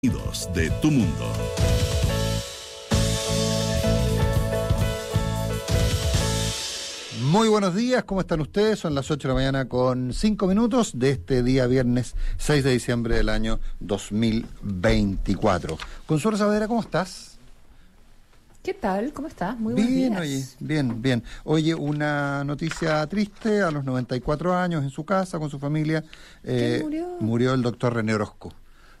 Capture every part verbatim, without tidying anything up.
De tu mundo. Muy buenos días, ¿cómo están ustedes? Son las ocho de la mañana con cinco minutos de este día viernes seis de diciembre del año dos mil veinticuatro. Consuelo Saavedra, ¿cómo estás? ¿Qué tal? ¿Cómo estás? Muy buenos bien, días. Oye, bien, bien. Oye, una noticia triste, a los noventa y cuatro años en su casa, con su familia. Eh, ¿Quién murió? Murió el doctor René Orozco.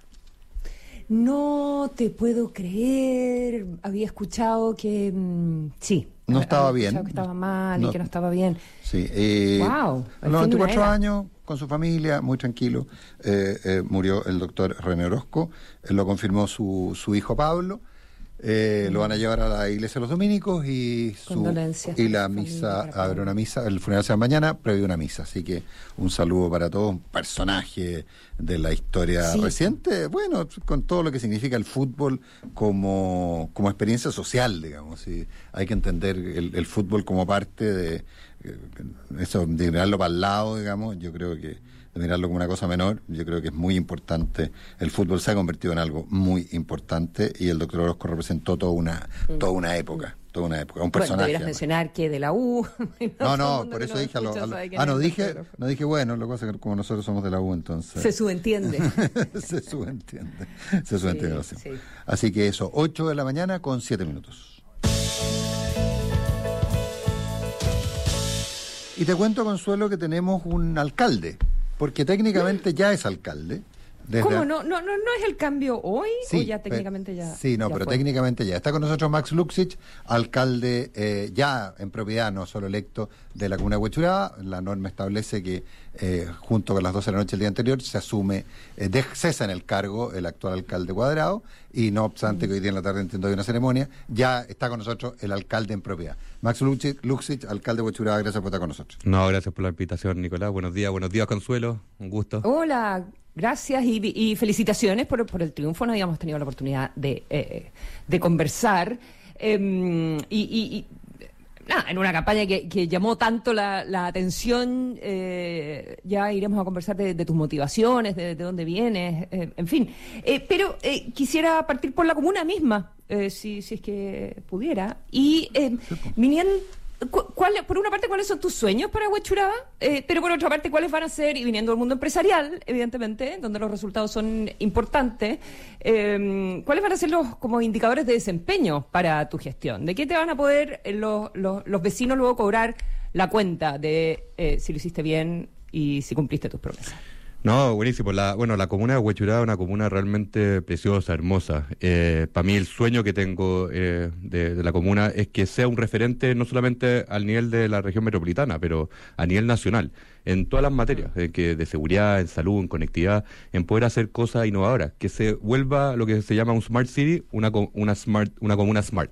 No te puedo creer. Había escuchado que mmm, sí. No estaba había bien. Escuchado que estaba mal no, y que no estaba bien. Sí. Eh, wow. A los noventa y cuatro años, con su familia, muy tranquilo, eh, eh, murió el doctor René Orozco. Eh, lo confirmó su, su hijo Pablo. Eh, mm. Lo van a llevar a la iglesia de los dominicos y su, y la misa, a ver una misa, el funeral será mañana, previo una misa, así que un saludo para todos, un personaje de la historia sí. reciente, bueno, con todo lo que significa el fútbol como, como experiencia social, digamos, y hay que entender el, el fútbol como parte de eso, de mirarlo para el lado, digamos, yo creo que de mirarlo como una cosa menor, yo creo que es muy importante. El fútbol se ha convertido en algo muy importante y el doctor Orozco representó toda una mm. toda una época, toda una época, un personaje. Bueno, deberías mencionar que de la U. No, no, por eso dije a lo, a lo, ah, no dije, no dije bueno, lo que pasa es que como nosotros somos de la U, entonces se subentiende. se subentiende. Se subentiende. Sí, sí. Así que eso, ocho de la mañana con siete minutos. Y te cuento, Consuelo, que tenemos un alcalde, porque técnicamente ya es alcalde. Desde ¿Cómo? ¿No, no, no, ¿No es el cambio hoy? Sí, ¿o ya técnicamente ya? Sí, no, ya pero fue? técnicamente ya. Está con nosotros Max Luksic, alcalde eh, ya en propiedad, no solo electo, de la comuna de Huechuraba. La norma establece que eh, junto con las doce de la noche del día anterior se asume, eh, de, cesa en el cargo el actual alcalde Cuadrado, y no obstante mm. que hoy día en la tarde entiendo hay una ceremonia, ya está con nosotros el alcalde en propiedad. Max Luksic, Luksic alcalde de Huechuraba, gracias por estar con nosotros. No, gracias por la invitación, Nicolás. Buenos días, buenos días, Consuelo. Un gusto. Hola. Gracias y, y felicitaciones por, por el triunfo. No habíamos tenido la oportunidad de, eh, de conversar. Eh, y, y, y nada, en una campaña que, que llamó tanto la, la atención, eh, ya iremos a conversar de, de tus motivaciones, de, de dónde vienes, eh, en fin. Eh, pero eh, quisiera partir por la comuna misma, eh, si, si es que pudiera. Y eh, viniendo... ¿Cuál, por una parte, ¿cuáles son tus sueños para Huechuraba? Eh, pero por otra parte, ¿cuáles van a ser, y viniendo del mundo empresarial, evidentemente, donde los resultados son importantes, eh, ¿cuáles van a ser los como indicadores de desempeño para tu gestión? ¿De qué te van a poder eh, los, los, los vecinos luego cobrar la cuenta de eh, si lo hiciste bien y si cumpliste tus promesas? No, buenísimo. La, bueno, la comuna de Huechuraba es una comuna realmente preciosa, hermosa. Eh, para mí el sueño que tengo eh, de, de la comuna es que sea un referente no solamente al nivel de la región metropolitana, pero a nivel nacional, en todas las materias, eh, que de seguridad, en salud, en conectividad, en poder hacer cosas innovadoras, que se vuelva lo que se llama un smart city, una, una, smart, una comuna smart.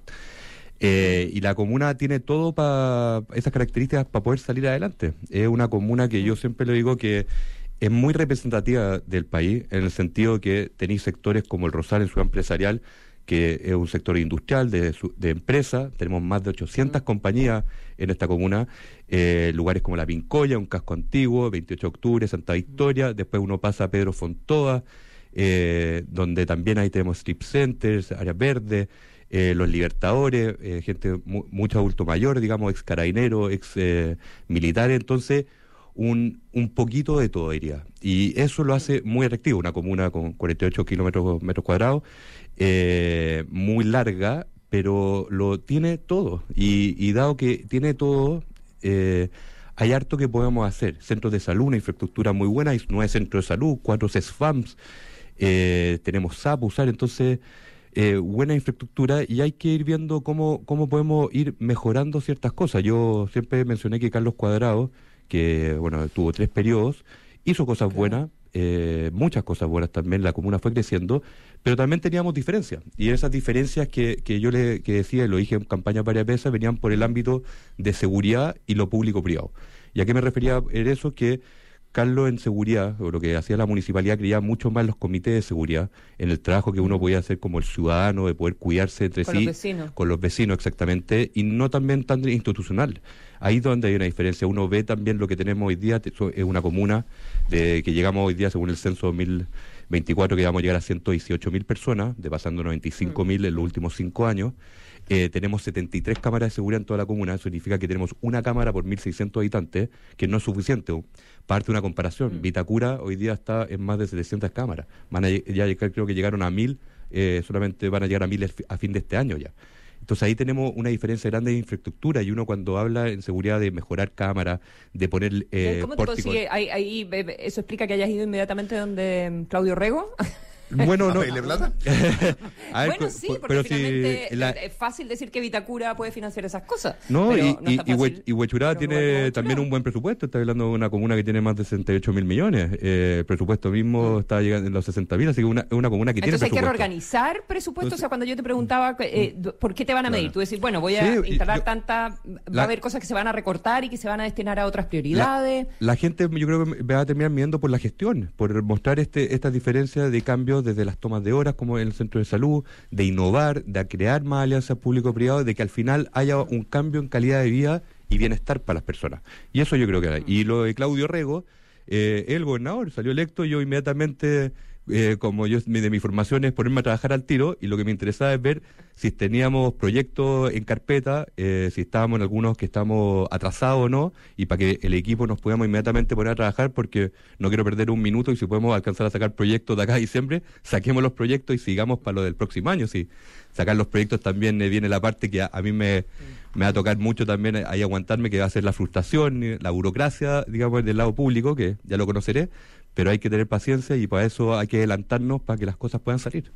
Eh, y la comuna tiene todo para esas características para poder salir adelante. Es una comuna que yo siempre le digo que es muy representativa del país, en el sentido que tenéis sectores como el Rosal en su empresarial, que es un sector industrial, de, de empresa, tenemos más de ochocientas mm. compañías en esta comuna, eh, lugares como La Pincoya, un casco antiguo, veintiocho de octubre, Santa Victoria, mm. después uno pasa a Pedro Fontoa, eh, donde también ahí tenemos strip centers, áreas verdes, eh, los Libertadores, eh, gente, mu mucho adulto mayor, digamos, ex carabineros, ex eh, militares, entonces Un, un poquito de todo, diría. Y eso lo hace muy atractivo, una comuna con cuarenta y ocho kilómetros metros cuadrados, eh, muy larga, pero lo tiene todo. Y, y dado que tiene todo, eh, hay harto que podemos hacer. Centros de salud, una infraestructura muy buena, hay nueve centros de salud, cuatro C E S F A M S, eh, tenemos S A P, usar, entonces... Eh, buena infraestructura, y hay que ir viendo cómo, cómo podemos ir mejorando ciertas cosas. Yo siempre mencioné que Carlos Cuadrado, que bueno, tuvo tres periodos, hizo cosas claro. buenas, eh, muchas cosas buenas también, la comuna fue creciendo, pero también teníamos diferencias, y esas diferencias que, que yo le que decía, y lo dije en campaña varias veces, venían por el ámbito de seguridad y lo público-privado. ¿Y a qué me refería en eso? Que Carlos en seguridad, o lo que hacía la municipalidad, creía mucho más en los comités de seguridad, en el trabajo que uno podía hacer como el ciudadano, de poder cuidarse entre con sí, los vecinos. con los vecinos exactamente, y no también tan institucional. Ahí es donde hay una diferencia. Uno ve también lo que tenemos hoy día, es una comuna de que llegamos hoy día, según el censo dos mil veinticuatro que vamos a llegar a ciento dieciocho mil personas, de pasando noventa y cinco mil en los últimos cinco años. Eh, tenemos setenta y tres cámaras de seguridad en toda la comuna. Eso significa que tenemos una cámara por mil seiscientos habitantes, que no es suficiente. Parte de una comparación. Mm. Vitacura hoy día está en más de setecientas cámaras. Van a, ya creo que llegaron a mil, eh, solamente van a llegar a mil a fin de este año ya. Entonces ahí tenemos una diferencia grande de infraestructura, y uno cuando habla en seguridad de mejorar cámaras, de poner eh, ¿Cómo te consigue? Ahí, ahí, ¿eso explica que hayas ido inmediatamente donde Claudio Rego? Bueno, no. ¿Pedirle plata? A ver, bueno, sí, porque pero finalmente si la... es fácil decir que Vitacura puede financiar esas cosas. No, y, no y, y, y Huechuraba tiene también un buen presupuesto. Está hablando de una comuna que tiene más de sesenta y ocho mil millones. Eh, el presupuesto mismo mm. está llegando en los sesenta mil, así que una, es una comuna que Entonces tiene presupuesto. Entonces hay que reorganizar presupuesto. Entonces, o sea, cuando yo te preguntaba, eh, ¿por qué te van a medir? Claro. Tú decís, bueno, voy a sí, instalar yo, tanta... Va la, a haber cosas que se van a recortar y que se van a destinar a otras prioridades. La, la gente, yo creo que va a terminar midiendo por la gestión, por mostrar este estas diferencias de cambios desde las tomas de horas, como en el centro de salud, de innovar, de crear más alianzas público-privadas, de que al final haya un cambio en calidad de vida y bienestar para las personas. Y eso yo creo que hay. Y lo de Claudio Rego, eh, el gobernador salió electo, yo inmediatamente, eh, como yo de mi formación es ponerme a trabajar al tiro, y lo que me interesaba es ver si teníamos proyectos en carpeta, eh, si estábamos en algunos que estamos atrasados o no, y para que el equipo nos podamos inmediatamente poner a trabajar, porque no quiero perder un minuto, y si podemos alcanzar a sacar proyectos de acá a diciembre, saquemos los proyectos y sigamos para lo del próximo año. Si sacar los proyectos también eh, viene la parte que a, a mí me, me va a tocar mucho también eh, ahí aguantarme, que va a ser la frustración, la burocracia, digamos, del lado público, que ya lo conoceré, pero hay que tener paciencia, y para eso hay que adelantarnos para que las cosas puedan salir.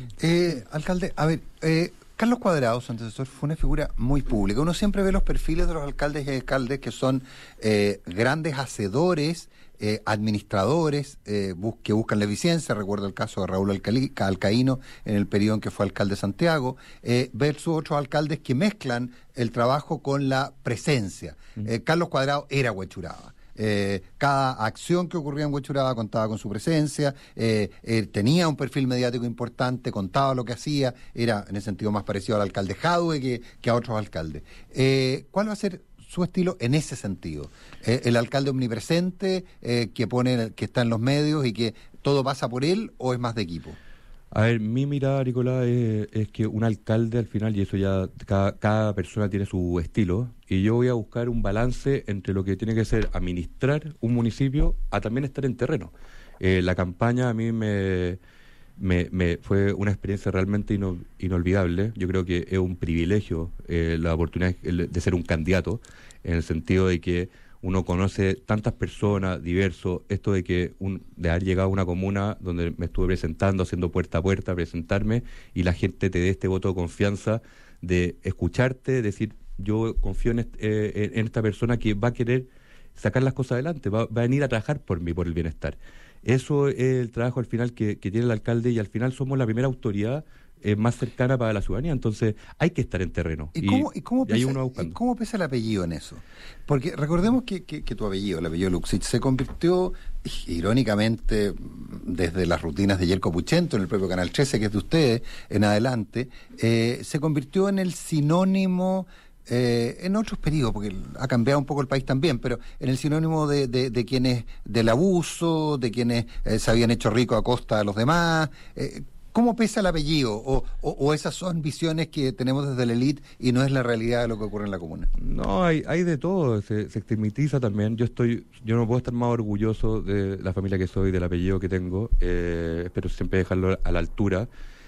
Eh, alcalde, a ver, eh, Carlos Cuadrado, su antecesor, fue una figura muy pública. Uno siempre ve los perfiles de los alcaldes y alcaldes que son eh, grandes hacedores, eh, administradores, eh, bus que buscan la eficiencia. Recuerdo el caso de Raúl Alcali, Alcaíno en el periodo en que fue alcalde de Santiago, eh, versus otros alcaldes que mezclan el trabajo con la presencia. Mm. Eh, Carlos Cuadrado era Huechuraba. Eh, cada acción que ocurría en Huechuraba contaba con su presencia, eh, eh, tenía un perfil mediático importante, contaba lo que hacía, era en ese sentido más parecido al alcalde Jadue que, que a otros alcaldes. Eh, ¿Cuál va a ser su estilo en ese sentido? Eh, ¿El alcalde omnipresente eh, que pone, que está en los medios y que todo pasa por él, o es más de equipo? A ver, mi mirada, Nicolás, es, es que un alcalde al final, y eso ya cada, cada persona tiene su estilo, y yo voy a buscar un balance entre lo que tiene que ser administrar un municipio a también estar en terreno. Eh, la campaña a mí me, me, me fue una experiencia realmente ino, inolvidable. Yo creo que es un privilegio eh, la oportunidad de ser un candidato, en el sentido de que uno conoce tantas personas, diversos, esto de que un, de haber llegado a una comuna donde me estuve presentando, haciendo puerta a puerta, presentarme, y la gente te dé este voto de confianza, de escucharte, decir, yo confío en, este, eh, en esta persona que va a querer sacar las cosas adelante, va, va a venir a trabajar por mí, por el bienestar. Eso es el trabajo al final que, que tiene el alcalde, y al final somos la primera autoridad Eh, más cercana para la ciudadanía, entonces hay que estar en terreno. ¿Y, y cómo, y cómo, pesa, y cómo pesa el apellido en eso? Porque recordemos que, que, que tu apellido, el apellido Luxich, se convirtió, irónicamente, desde las rutinas de Yelko Puchento, en el propio Canal trece, que es de ustedes, en adelante, eh, se convirtió en el sinónimo... Eh, en otros periodos, porque ha cambiado un poco el país también, pero en el sinónimo de, de, de quienes, del abuso, de quienes eh, se habían hecho ricos a costa de los demás. Eh, ¿Cómo pesa el apellido? O, o, ¿O esas son visiones que tenemos desde la élite y no es la realidad de lo que ocurre en la comuna? No, hay, hay de todo, se, se estigmatiza también. Yo estoy, yo no puedo estar más orgulloso de la familia que soy, del apellido que tengo, eh, espero siempre dejarlo a la altura.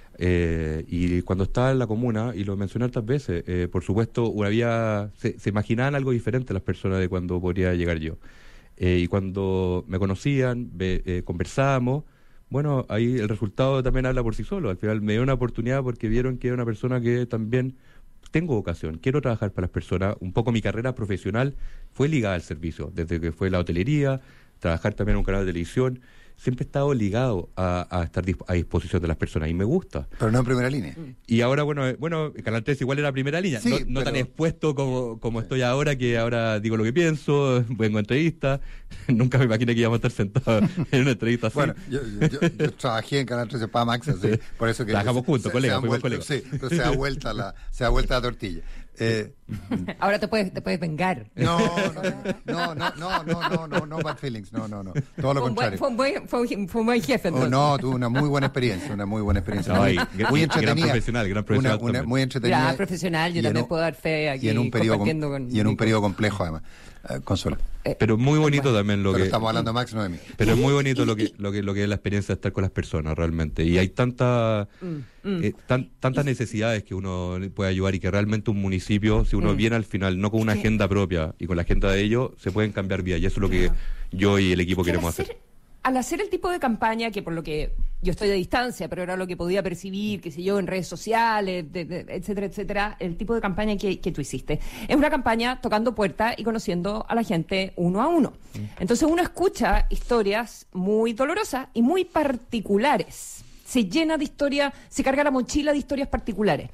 Eh, y cuando estaba en la comuna, y lo mencioné otras veces, eh, por supuesto, había, se, se imaginaban algo diferente las personas de cuando podría llegar yo. Eh, y cuando me conocían, ve, eh, conversábamos, bueno, ahí el resultado también habla por sí solo. Al final me dio una oportunidad porque vieron que era una persona que también tengo vocación, quiero trabajar para las personas. Un poco mi carrera profesional fue ligada al servicio, desde que fue la hotelería, trabajar también en un canal de televisión. Siempre he estado ligado a, a estar a disposición de las personas y me gusta. Pero no en primera línea. Y ahora, bueno, eh, bueno Canal tres igual era primera línea, sí, no, no pero... tan expuesto como, como sí. Estoy ahora, que ahora digo lo que pienso, vengo a entrevistas. Nunca me imaginé que íbamos a estar sentados en una entrevista así. Bueno, yo, yo, yo trabajé en Canal trece para Max, así, por eso que... Trabajamos juntos, colegas, fuimos colegas. Sí, pero se da vuelta la, se da vuelta la tortilla. Eh, Ahora te puedes, te puedes vengar. no, no, no, no, no, no, no, no, no bad feelings, no, no, no, todo lo Fue un buen, contrario. fue un buen, fue un, fue un buen jefe, Oh, entonces. no, tuve una muy buena experiencia, una muy buena experiencia. No, muy, y gran- muy gran entretenida. profesional, gran profesional Una, una también. muy entretenida. Gran profesional, yo y en también un- puedo dar fe aquí y en un periodo, com- compartiendo con y en un Nico. periodo complejo, además. Eh, Consuelo. Pero muy bonito también lo Pero que... estamos hablando de Max, no de mí. Pero es muy bonito lo que, lo que lo que es la experiencia de estar con las personas realmente. Y hay tanta, eh, tan- tantas necesidades que uno le puede ayudar y que realmente un municipio, si uno Mm. viene al final, no con una agenda propia y con la agenda de ellos, se pueden cambiar vidas. Y eso es lo que yo y el equipo Que al queremos hacer- hacer. Al hacer el tipo de campaña, que por lo que yo estoy de distancia, pero era lo que podía percibir, qué sé yo, en redes sociales, de- de- etcétera, etcétera, el tipo de campaña que, que tú hiciste. Es una campaña tocando puertas y conociendo a la gente uno a uno. Entonces uno escucha historias muy dolorosas y muy particulares. Se llena de historias, se carga la mochila de historias particulares.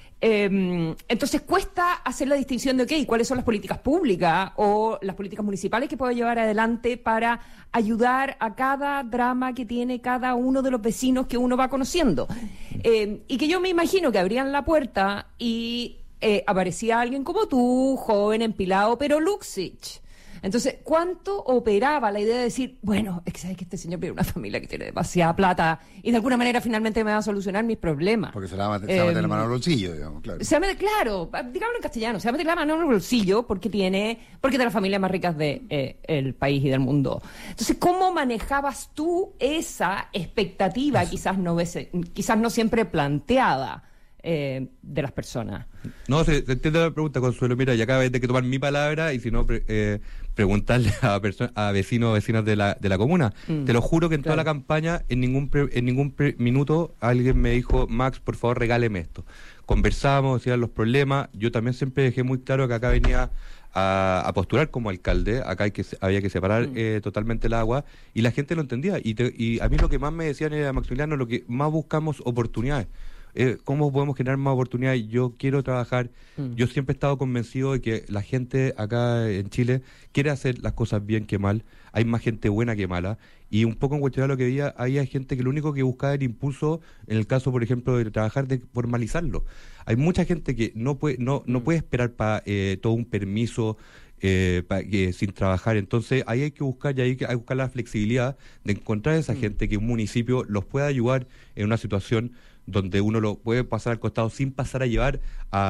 Eh, entonces cuesta hacer la distinción de, ok, cuáles son las políticas públicas o las políticas municipales que puedo llevar adelante para ayudar a cada drama que tiene cada uno de los vecinos que uno va conociendo. Eh, y que yo me imagino que abrían la puerta y eh, aparecía alguien como tú, joven, empilado, pero Luxich. Entonces, ¿cuánto operaba la idea de decir, bueno, es que sabes que este señor viene de una familia que tiene demasiada plata y de alguna manera finalmente me va a solucionar mis problemas? Porque se la va a meter, se va a meter la Eh, mano al bolsillo, digamos, claro. Se va a meter, claro, digámoslo en castellano, se va a meter la mano en el bolsillo porque tiene, porque es de las familias más ricas del de, eh, país y del mundo. Entonces, ¿cómo manejabas tú esa expectativa, quizás no, ves- quizás no siempre planteada, eh, de las personas? No, se, se entiende la pregunta, Consuelo. Mira, y acá hay que tomar mi palabra y si no, pre- eh, preguntarle a, perso- a vecinos o vecinas de la, de la comuna. Mm, Te lo juro que en toda claro. la campaña, en ningún pre- en ningún pre- minuto, alguien me dijo, Max, por favor, regáleme esto. Conversamos, decían los problemas. Yo también siempre dejé muy claro que acá venía a, a postular como alcalde. Acá hay que, se- había que separar Mm. eh, totalmente el agua y la gente lo entendía. Y, te- y a mí lo que más me decían era, Maximiliano, lo que más buscamos oportunidades. Eh, ¿Cómo podemos generar más oportunidades? Yo quiero trabajar. Mm. Yo siempre he estado convencido de que la gente acá en Chile quiere hacer las cosas bien que mal. Hay más gente buena que mala. Y un poco en cuestión de lo que veía, había gente que lo único que buscaba era impulso, en el caso, por ejemplo, de trabajar, de formalizarlo. Hay mucha gente que no puede, no, no Mm. puede esperar para eh, todo un permiso. Eh, pa- que sin trabajar, entonces ahí hay que buscar y hay que, hay que buscar la flexibilidad de encontrar a esa Mm. gente que un municipio los pueda ayudar en una situación donde uno lo puede pasar al costado sin pasar a llevar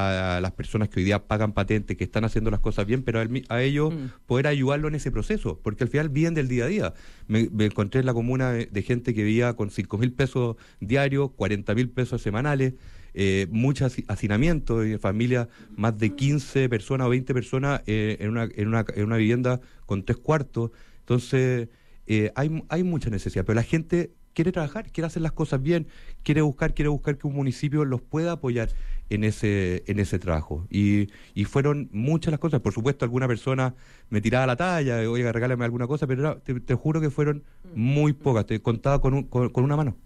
a las personas que hoy día pagan patentes, que están haciendo las cosas bien, pero a, él mi- a ellos Mm. poder ayudarlo en ese proceso, porque al final viven del día a día. Me, me encontré en la comuna de, de gente que vivía con cinco mil pesos diarios, cuarenta mil pesos semanales, eh, mucho haci- hacinamiento, eh, familias, más de quince personas o veinte personas eh, en, una, en, una, en una vivienda con tres cuartos. Entonces, eh, hay, hay mucha necesidad, pero la gente quiere trabajar, quiere hacer las cosas bien, quiere buscar, quiere buscar que un municipio los pueda apoyar en ese, en ese trabajo. Y, y fueron muchas las cosas. Por supuesto, alguna persona me tiraba la talla, oiga, regálame alguna cosa, pero era- te, te juro que fueron muy pocas, te contaba con, un, con, con una mano.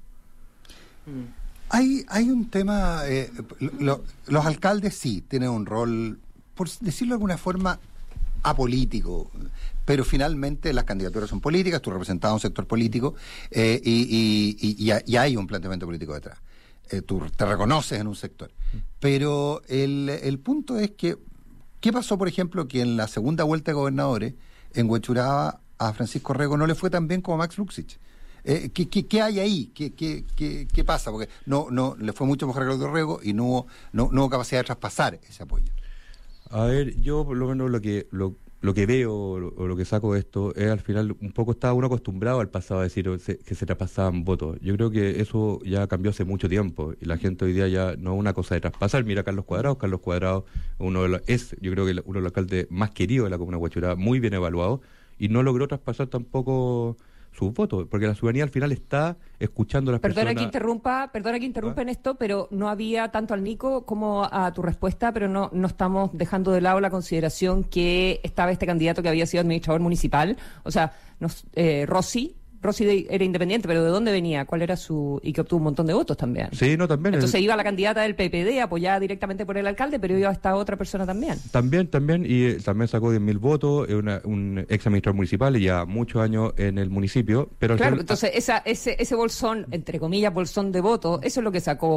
Hay, hay un tema, eh, lo- los alcaldes sí tienen un rol, por decirlo de alguna forma, apolítico, pero finalmente las candidaturas son políticas, tú representas a un sector político eh, y, y- y- y ha- y hay un planteamiento político detrás. Eh, tú te reconoces en un sector. Pero el, el punto es que, ¿qué pasó, por ejemplo, que en la segunda vuelta de gobernadores, en Huechuraba, a Francisco Rego no le fue tan bien como a Max Luxich? Eh, ¿qué, qué, qué hay ahí? ¿Qué, qué, qué, qué pasa? Porque no, no le fue mucho mejor a Claudio Rego y no hubo, no, no hubo capacidad de traspasar ese apoyo. A ver, yo por lo menos lo que lo, lo que veo o lo, o lo que saco de esto es al final un poco estaba uno acostumbrado al pasado a decir se- que se traspasaban votos. Yo creo que eso ya cambió hace mucho tiempo y la gente hoy día ya no es una cosa de traspasar. Mira a Carlos Cuadrado, Carlos Cuadrado uno de los, es yo creo que uno de los alcaldes más queridos de la comuna de Huechuraba, muy bien evaluado y no logró traspasar tampoco sus votos, porque la ciudadanía al final está escuchando a las Perdona personas. que interrumpa, perdona que interrumpa en esto, pero no había tanto al Nico como a tu respuesta, pero no, no estamos dejando de lado la consideración que estaba este candidato que había sido administrador municipal, o sea, nos, eh, Rossi, Rossi de- era independiente, pero ¿de dónde venía? ¿Cuál era su...? Y que obtuvo un montón de votos también. Sí, no, también. Entonces el- iba la candidata del P P D apoyada directamente por el alcalde, pero iba esta otra persona también. También, también, y eh, también sacó diez mil votos, es una- un ex administrador municipal y ya muchos años en el municipio, pero al Claro, final- entonces esa, ese, ese bolsón, entre comillas, bolsón de votos, eso es lo que sacó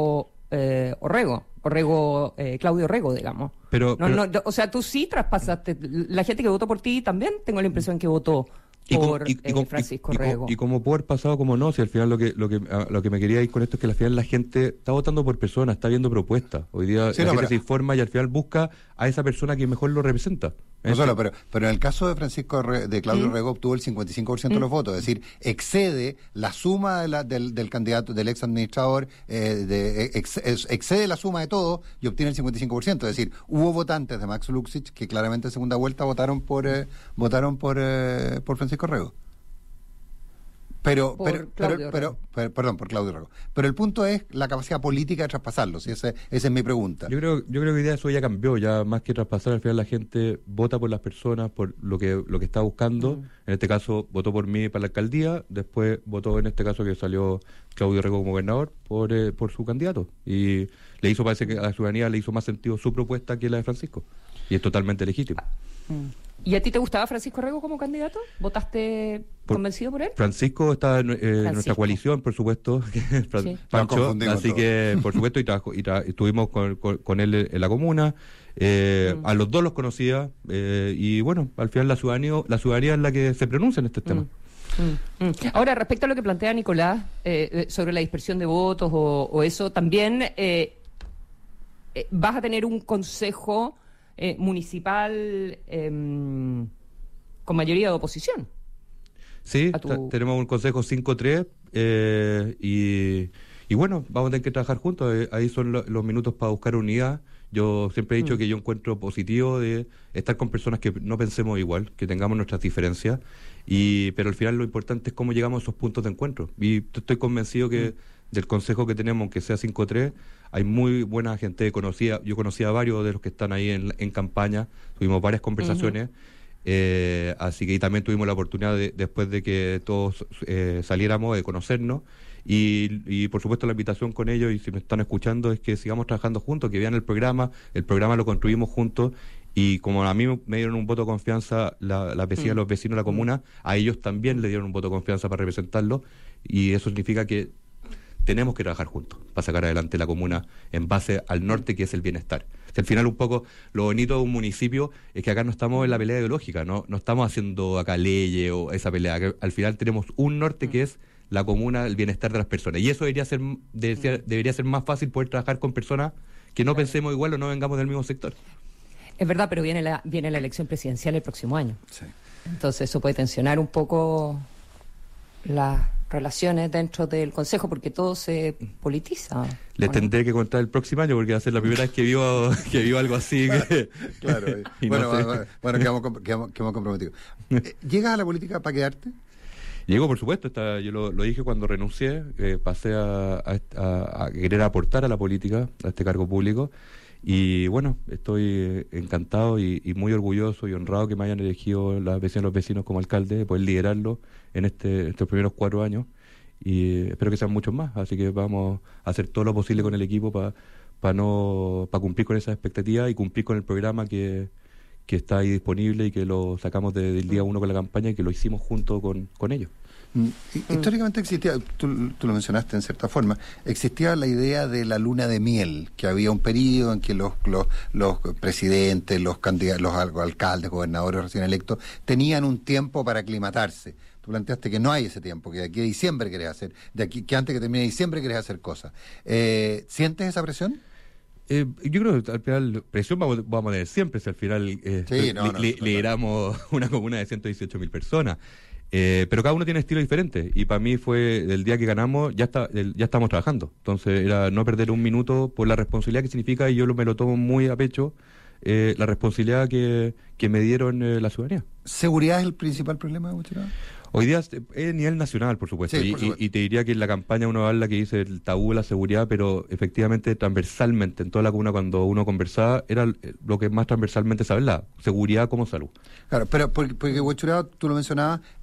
eh, Orrego, Orrego, eh, Claudio Orrego, digamos. Pero, no, pero, no, o sea, tú sí traspasaste, la gente que votó por ti también, tengo la impresión que votó y como, por y, y, eh, Francisco y, Orrego. Y, y como puede haber pasado, como no, si al final lo que lo que a, lo que me quería ir con esto es que al final la gente está votando por personas, está viendo propuestas. Hoy día sí, la no, gente pero, se informa y al final busca a esa persona que mejor lo representa. No solo, pero, pero en el caso de Francisco Re, de Claudio ¿Mm? Orrego obtuvo el cincuenta y cinco por ciento ¿Mm? de los votos, es decir, excede la suma de la, del, del candidato, del ex administrador, eh, de, ex, excede la suma de todo y obtiene el cincuenta y cinco por ciento. Es decir, hubo votantes de Max Luxich que claramente en segunda vuelta votaron por eh, votaron por eh, por Francisco Orrego. Pero, pero, pero, pero, pero, perdón, por Claudio Orrego. Pero el punto es la capacidad política de traspasarlos, y ese, esa es mi pregunta. Yo creo, yo creo que hoy día eso ya cambió, ya más que traspasar, al final la gente vota por las personas, por lo que lo que está buscando. Mm. En este caso, votó por mí para la alcaldía, después votó en este caso que salió Claudio Orrego como gobernador por, eh, por su candidato. Y le hizo, parece que a la ciudadanía le hizo más sentido su propuesta que la de Francisco. Y es totalmente legítimo. Mm. ¿Y a ti te gustaba Francisco Orrego como candidato? ¿Votaste por, convencido por él? Francisco está en eh, nuestra coalición, por supuesto, Fran, sí. Pancho, así todo. que por supuesto y, trabajo, y tra estuvimos con, con, con él en la comuna, eh, mm. a los dos los conocía eh, y bueno, al final la ciudadanía, la ciudadanía es la que se pronuncia en este tema. Mm. Mm. Ahora, respecto a lo que plantea Nicolás eh, sobre la dispersión de votos o, o eso, también eh, eh, vas a tener un consejo Eh, municipal eh, con mayoría de oposición. Sí, tu... tenemos un consejo cinco tres eh, y, y bueno, vamos a tener que trabajar juntos. Eh, ahí son lo, los minutos para buscar unidad. Yo siempre he dicho mm. que yo encuentro positivo de estar con personas que no pensemos igual, que tengamos nuestras diferencias, y pero al final lo importante es cómo llegamos a esos puntos de encuentro. Y estoy convencido que mm. del consejo que tenemos, aunque sea cinco tres, hay muy buena gente conocida. Yo conocía a varios de los que están ahí en, en campaña, tuvimos varias conversaciones, uh-huh. eh, así que y también tuvimos la oportunidad, de, después de que todos eh, saliéramos, de conocernos, y, y por supuesto la invitación con ellos, y si me están escuchando, es que sigamos trabajando juntos, que vean el programa, el programa lo construimos juntos, y como a mí me dieron un voto de confianza la, la vecina, uh-huh. los vecinos de la comuna, a ellos también le dieron un voto de confianza para representarlo, y eso significa que tenemos que trabajar juntos para sacar adelante la comuna en base al norte, que es el bienestar. O sea, al final un poco lo bonito de un municipio es que acá no estamos en la pelea ideológica, no no estamos haciendo acá leyes o esa pelea. Que al final tenemos un norte que es la comuna, el bienestar de las personas. Y eso debería ser, debería, debería ser más fácil poder trabajar con personas que no pensemos igual o no vengamos del mismo sector. Es verdad, pero viene la, viene la elección presidencial el próximo año. Sí. Entonces eso puede tensionar un poco la... relaciones dentro del Consejo, porque todo se politiza. Les tendré que contar el próximo año, porque va a ser la primera vez que vivo que vivo algo así. Que... Claro. bueno, no sé. bueno, bueno, quedamos, quedamos, quedamos comprometidos. ¿Llegas a la política para quedarte? Llego, por supuesto. Está, yo lo, lo dije cuando renuncié, eh, pasé a, a, a, a querer aportar a la política, a este cargo público. Y bueno, estoy encantado y, y muy orgulloso y honrado que me hayan elegido las vecinas y los vecinos como alcalde, de poder liderarlo en este, estos primeros cuatro años, y espero que sean muchos más, así que vamos a hacer todo lo posible con el equipo para pa no para cumplir con esas expectativas y cumplir con el programa que, que está ahí disponible y que lo sacamos de, del día uno con la campaña y que lo hicimos junto con, con ellos. Mm. Históricamente existía, tú, tú lo mencionaste en cierta forma, existía la idea de la luna de miel, que había un periodo en que los los, los presidentes, los candidatos, los alcaldes, gobernadores recién electos tenían un tiempo para aclimatarse. Tú planteaste que no hay ese tiempo, que de aquí a diciembre querés hacer, de aquí que antes que termine diciembre querés hacer cosas. Eh, ¿Sientes esa presión? Eh, yo creo que al final presión vamos, vamos a tener siempre, si al final eh, sí, no, no, li, no, lideramos no. una comuna de ciento dieciocho mil personas. Eh, pero cada uno tiene estilo diferente, y para mí fue el día que ganamos, ya está, el, ya estamos trabajando. Entonces era no perder un minuto por la responsabilidad que significa, y yo lo, me lo tomo muy a pecho, eh, la responsabilidad que, que me dieron eh, la ciudadanía. ¿Seguridad es el principal problema de Huachuraba? Hoy día es a nivel nacional, por supuesto, sí, y, por supuesto. Y, y te diría que en la campaña uno habla que dice el tabú de la seguridad, pero efectivamente transversalmente en toda la comuna cuando uno conversaba era lo que más transversalmente se habla, seguridad como salud. Claro, pero porque, porque Huachuraba, tú lo mencionabas,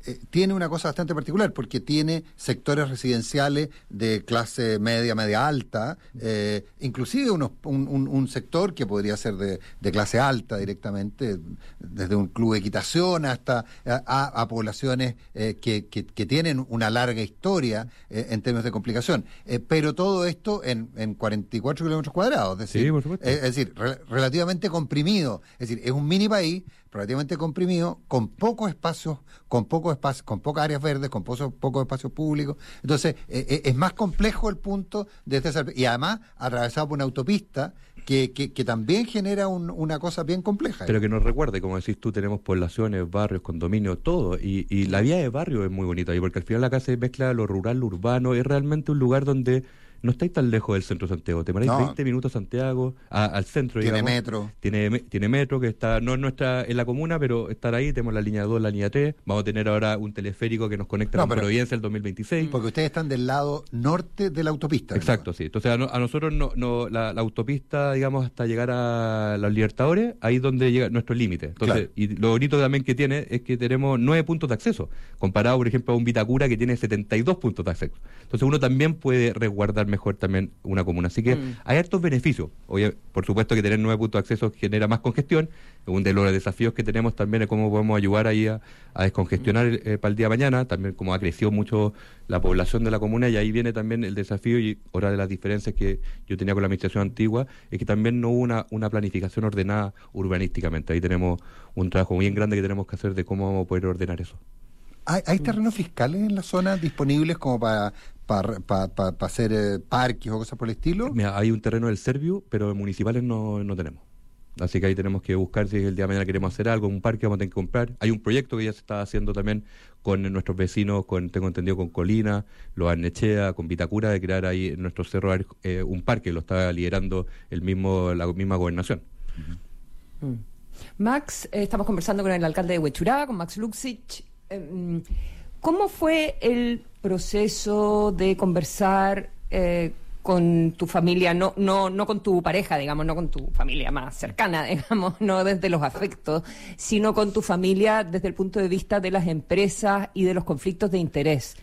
eh, tiene una cosa bastante particular, porque tiene sectores residenciales de clase media, media alta, eh, inclusive unos, un, un, un sector que podría ser de, de clase alta directamente, desde un club de equitación hasta a, a poblaciones eh, que, que, que tienen una larga historia eh, en términos de complicación. Eh, pero todo esto en, en cuarenta y cuatro kilómetros cuadrados, es decir, sí, por supuesto. es, es decir re, relativamente comprimido, es decir, es un mini país relativamente comprimido, con pocos espacios, con pocos espacios, con pocas áreas verdes, con pocos, pocos espacios públicos. Entonces, eh, es más complejo el punto de este, y además atravesado por una autopista que, que, que también genera un, una cosa bien compleja. Pero que nos recuerde, como decís tú, tenemos poblaciones, barrios, condominios, todo, y, y la vía de barrio es muy bonita ahí, porque al final acá se mezcla lo rural, lo urbano, es realmente un lugar donde no estáis tan lejos del centro de Santiago, te maráis no. veinte minutos a Santiago, a, al centro, tiene digamos. metro. Tiene tiene metro, que está no en nuestra en la comuna, pero estar ahí, tenemos la línea dos, la línea tres, vamos a tener ahora un teleférico que nos conecta no, con Providencia el dos mil veintiséis. Porque ustedes están del lado norte de la autopista. Exacto, ¿verdad? Sí. Entonces a, no, a nosotros no, no la, la autopista, digamos, hasta llegar a los Libertadores, ahí es donde llega nuestro límite. Entonces, claro. Y lo bonito también que tiene es que tenemos nueve puntos de acceso, comparado, por ejemplo, a un Vitacura que tiene setenta y dos puntos de acceso. Entonces uno también puede resguardar mejor también una comuna. Así que mm. hay hartos beneficios. Oye, por supuesto que tener nueve puntos de acceso genera más congestión. Un de los desafíos que tenemos también es cómo podemos ayudar ahí a, a descongestionar mm. eh, para el día de mañana. También como ha crecido mucho la población de la comuna, y ahí viene también el desafío, y otra de las diferencias que yo tenía con la administración antigua, es que también no hubo una, una planificación ordenada urbanísticamente. Ahí tenemos un trabajo muy grande que tenemos que hacer de cómo vamos a poder ordenar eso. ¿Hay, hay terrenos fiscales en la zona disponibles como para para pa, pa, pa hacer eh, parques o cosas por el estilo? Mira, hay un terreno del Serviu, pero municipales no, no tenemos. Así que ahí tenemos que buscar si el día de mañana queremos hacer algo, un parque vamos a tener que comprar. Hay un proyecto que ya se está haciendo también con nuestros vecinos, con tengo entendido con Colina, Los Arnechea, con Vitacura, de crear ahí en nuestro cerro eh, un parque, lo está liderando el mismo la misma gobernación. Uh-huh. Mm. Max, eh, estamos conversando con el alcalde de Huechuraba, con Max Luxich. Eh, ¿Cómo fue el proceso de conversar eh, con tu familia, no, no, no con tu pareja, digamos, no con tu familia más cercana, digamos, no desde los afectos, sino con tu familia desde el punto de vista de las empresas y de los conflictos de interés?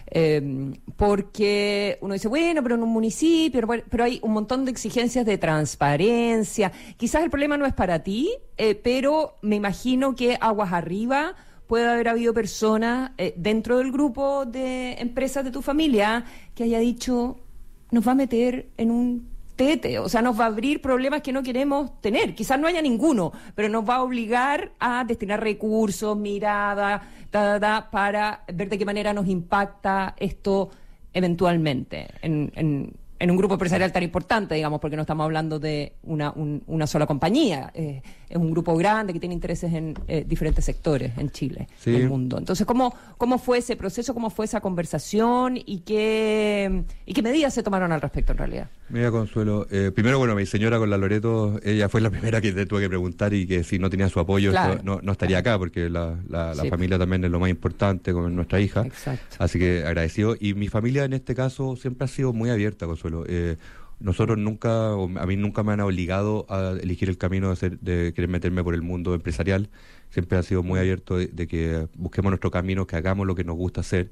Eh, porque uno dice, bueno, pero en un municipio, pero hay un montón de exigencias de transparencia. Quizás el problema no es para ti, eh, pero me imagino que aguas arriba puede haber habido personas eh, dentro del grupo de empresas de tu familia que haya dicho, nos va a meter en un tete, o sea, nos va a abrir problemas que no queremos tener. Quizás no haya ninguno, pero nos va a obligar a destinar recursos, mirada, da, da, da, para ver de qué manera nos impacta esto eventualmente en, en, en un grupo empresarial tan importante, digamos, porque no estamos hablando de una, un, una sola compañía, eh, es un grupo grande que tiene intereses en eh, diferentes sectores en Chile, sí. En el mundo. Entonces, ¿cómo, ¿cómo fue ese proceso, cómo fue esa conversación y qué, y qué medidas se tomaron al respecto en realidad? Mira, Consuelo, eh, primero, bueno, mi señora con la Loreto, ella fue la primera que te tuve que preguntar, y que si no tenía su apoyo, claro. esto no, no estaría acá, porque la, la, la sí. familia también es lo más importante con nuestra hija. Exacto. Así que agradecido. Y mi familia en este caso siempre ha sido muy abierta, Consuelo. Eh, nosotros nunca, o a mí nunca me han obligado a elegir el camino de, ser, de querer meterme por el mundo empresarial. Siempre ha sido muy abierto de, de que busquemos nuestro camino, que hagamos lo que nos gusta hacer.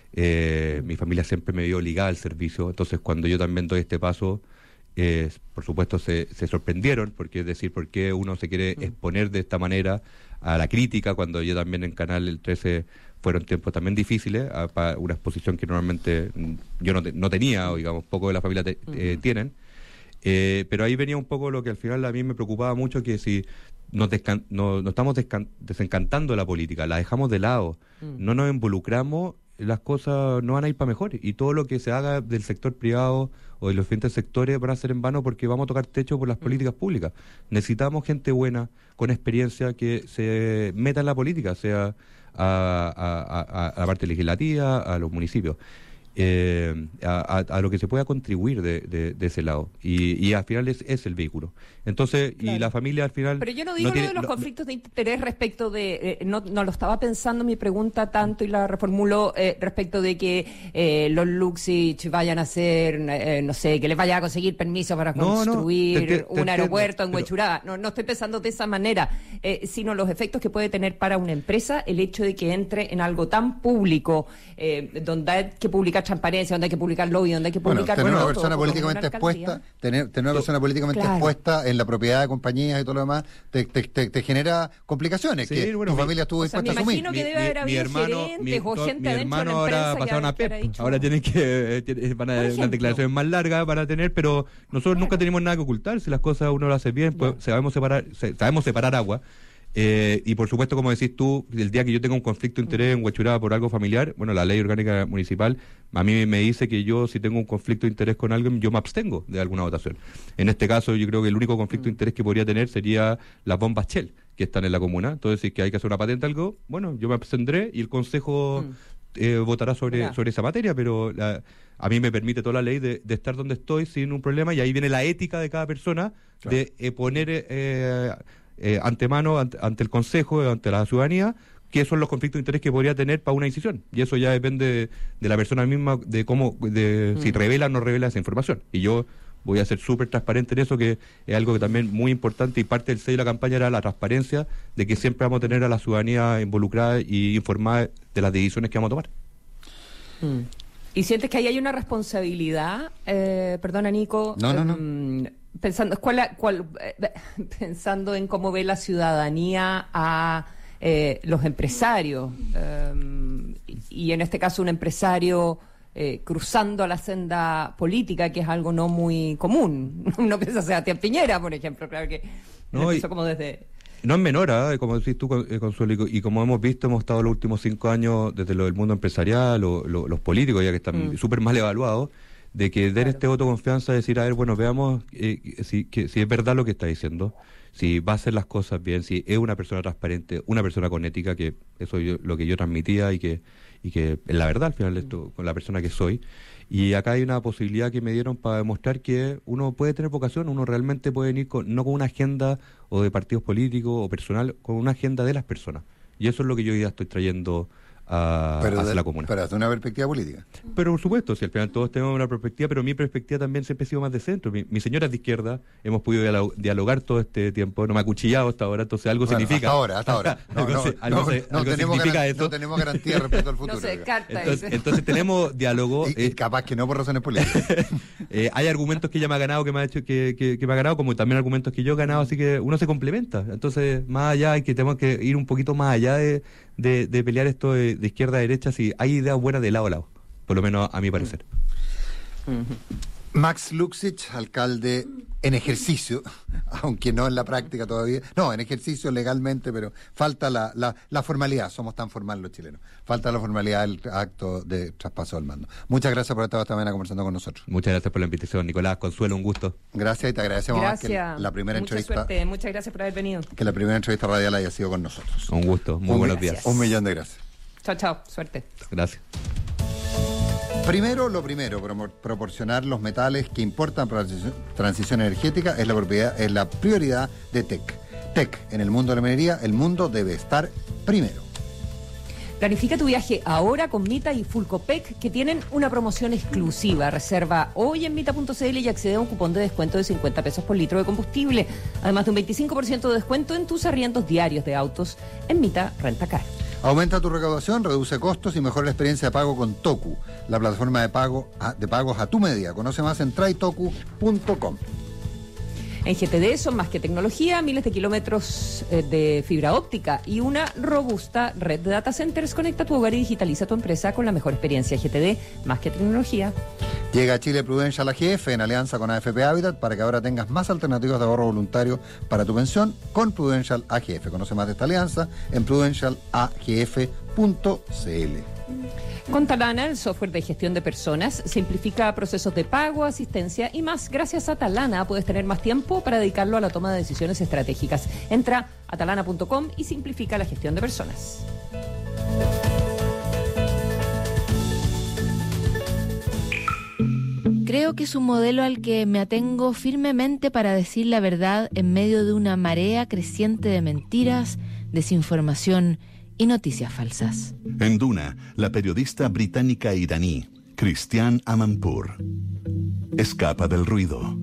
Eh, mi familia siempre me vio ligada al servicio, entonces cuando yo también doy este paso, eh, por supuesto se, se sorprendieron, porque es decir, ¿por qué uno se quiere exponer de esta manera a la crítica, cuando yo también en Canal el trece fueron tiempos también difíciles, a, para una exposición que normalmente yo no, te, no tenía, o digamos, poco de la familia te, eh, tienen, eh, pero ahí venía un poco lo que al final a mí me preocupaba mucho, que si nos, descan, no, nos estamos descan, desencantando de la política, la dejamos de lado, mm. no nos involucramos, las cosas no van a ir para mejor, y todo lo que se haga del sector privado o de los diferentes sectores van a ser en vano, porque vamos a tocar techo por las políticas públicas. Necesitamos gente buena, con experiencia, que se meta en la política, sea a, a, a, a la parte legislativa, a los municipios. eh, a, a, a lo que se pueda contribuir de, de, de ese lado. Y, y al final es, es el vehículo. Entonces, claro. Y la familia al final... Pero yo no digo no tiene, lo de los lo, conflictos de interés respecto de... Eh, no, no lo estaba pensando mi pregunta tanto y la reformulo eh, respecto de que eh, los Luxich vayan a hacer, eh, no sé, que les vaya a conseguir permiso para construir no, no, te, te, te un aeropuerto entiendo, en Huechuraba. No, no estoy pensando de esa manera, eh, sino los efectos que puede tener para una empresa el hecho de que entre en algo tan público, eh, donde hay que publicar transparencia, donde hay que publicar lobby, donde hay que publicar... Bueno, tener una persona políticamente expuesta, tener, tener una persona políticamente claro. expuesta en la propiedad de compañías y todo lo demás, te, te, te, te genera complicaciones sí, que bueno, tu familia estuvo dispuesta o sea, a asumir. Me imagino que debe haber habido gerentes mi, o gente mi adentro de la empresa ahora pasaron a P E P, ahora tienen que eh, van a una declaración más larga para tener, pero nosotros claro. nunca tenemos nada que ocultar, si las cosas uno las hace bien, pues sabemos separar, sabemos separar agua. Eh, y por supuesto, como decís tú, el día que yo tenga un conflicto de interés en Huechuraba por algo familiar, bueno, la ley orgánica municipal a mí me dice que yo, si tengo un conflicto de interés con alguien, yo me abstengo de alguna votación. En este caso, yo creo que el único conflicto de interés que podría tener sería las bombas Shell, que están en la comuna. Entonces, si es que hay que hacer una patente algo, bueno, yo me abstendré y el Consejo eh, votará sobre, sobre esa materia, pero la, a mí me permite toda la ley de, de estar donde estoy sin un problema, y ahí viene la ética de cada persona claro. de eh, poner... Eh, Eh, antemano ante, ante el Consejo, ante la ciudadanía, qué son los conflictos de interés que podría tener para una decisión. Y eso ya depende de, de la persona misma, de cómo, de mm. si revela o no revela esa información. Y yo voy a ser súper transparente en eso, que es algo que también muy importante, y parte del sello de la campaña era la transparencia, de que siempre vamos a tener a la ciudadanía involucrada y informada de las decisiones que vamos a tomar. Mm. ¿Y sientes que ahí hay una responsabilidad? Eh, perdona, Nico. No, no, no. Eh, pensando, ¿cuál, cuál, eh, pensando en cómo ve la ciudadanía a eh, los empresarios, eh, y, y en este caso un empresario eh, cruzando la senda política, que es algo no muy común. Uno piensa a Sebastián Piñera, por ejemplo, claro que no, empezó y... como desde... No es menor, ¿eh? Como decís tú, Consuelo, y como hemos visto, hemos estado los últimos cinco años desde lo del mundo empresarial, o, lo, los políticos, ya que están súper mm. mal evaluados, de que den claro. este voto de confianza, de decir, a ver, bueno, veamos eh, si, que, si es verdad lo que está diciendo, si va a hacer las cosas bien, si es una persona transparente, una persona con ética, que eso es lo que yo transmitía y que y que es la verdad al final de esto, con la persona que soy. Y acá hay una posibilidad que me dieron para demostrar que uno puede tener vocación, uno realmente puede venir con, no con una agenda o de partidos políticos o personal, con una agenda de las personas. Y eso es lo que yo hoy día estoy trayendo a, pero hacia de, la comuna. Pero desde una perspectiva política. Pero por supuesto, si al final todos tenemos una perspectiva, pero mi perspectiva también siempre ha sido más de centro. Mi, mi señora es de izquierda, hemos podido dialogar todo este tiempo, no me ha cuchillado hasta ahora, entonces algo bueno, significa. Hasta ahora, hasta ahora. No, algo, no, se, algo, no, se, no, algo tenemos significa eso. No tenemos garantía respecto al futuro. No se descarta entonces, entonces tenemos diálogo. Y, eh, y capaz que no por razones políticas. eh, hay argumentos que ella me ha ganado, que me ha hecho que, que, que me ha ganado, como también argumentos que yo he ganado, así que uno se complementa. Entonces, más allá, hay que tenemos que ir un poquito más allá de, de, de pelear esto de, de izquierda a derecha, si hay ideas buenas de lado a lado, por lo menos a mi parecer. Max Luxich, alcalde en ejercicio, aunque no en la práctica todavía, no, en ejercicio legalmente, pero falta la, la, la formalidad, somos tan formales los chilenos, falta la formalidad del acto de traspaso del mando. Muchas gracias por estar esta mañana conversando con nosotros. Muchas gracias por la invitación, Nicolás, Consuelo, un gusto. Gracias, y te agradecemos gracias. Más que la primera Mucha entrevista. Suerte. Muchas gracias por haber venido. Que la primera entrevista radial haya sido con nosotros. Un gusto, muy un, buenos días. Un millón de gracias. Chao, chao, suerte. Gracias. Primero, lo primero, proporcionar los metales que importan para la transición energética es la, propiedad, es la prioridad de T E C. T E C, en el mundo de la minería, el mundo debe estar primero. Planifica tu viaje ahora con Mita y Fulcopec, que tienen una promoción exclusiva. Reserva hoy en mita punto c l y accede a un cupón de descuento de cincuenta pesos por litro de combustible, además de un veinticinco por ciento de descuento en tus arriendos diarios de autos en Mita Rentacar. Aumenta tu recaudación, reduce costos y mejora la experiencia de pago con Toku, la plataforma de pago de pagos a tu medida. Conoce más en try toku punto com. En G T D son más que tecnología, miles de kilómetros de fibra óptica y una robusta red de data centers. Conecta tu hogar y digitaliza tu empresa con la mejor experiencia. G T D, más que tecnología. Llega a Chile Prudential A G F en alianza con A F P Habitat para que ahora tengas más alternativas de ahorro voluntario para tu pensión con Prudential A G F. Conoce más de esta alianza en prudential a g f punto c l. Con Talana, el software de gestión de personas, simplifica procesos de pago, asistencia y más. Gracias a Talana puedes tener más tiempo para dedicarlo a la toma de decisiones estratégicas. Entra a talana punto com y simplifica la gestión de personas. Creo que es un modelo al que me atengo firmemente para decir la verdad en medio de una marea creciente de mentiras, desinformación y noticias falsas. En Duna, la periodista británica iraní, Christiane Amanpour, escapa del ruido.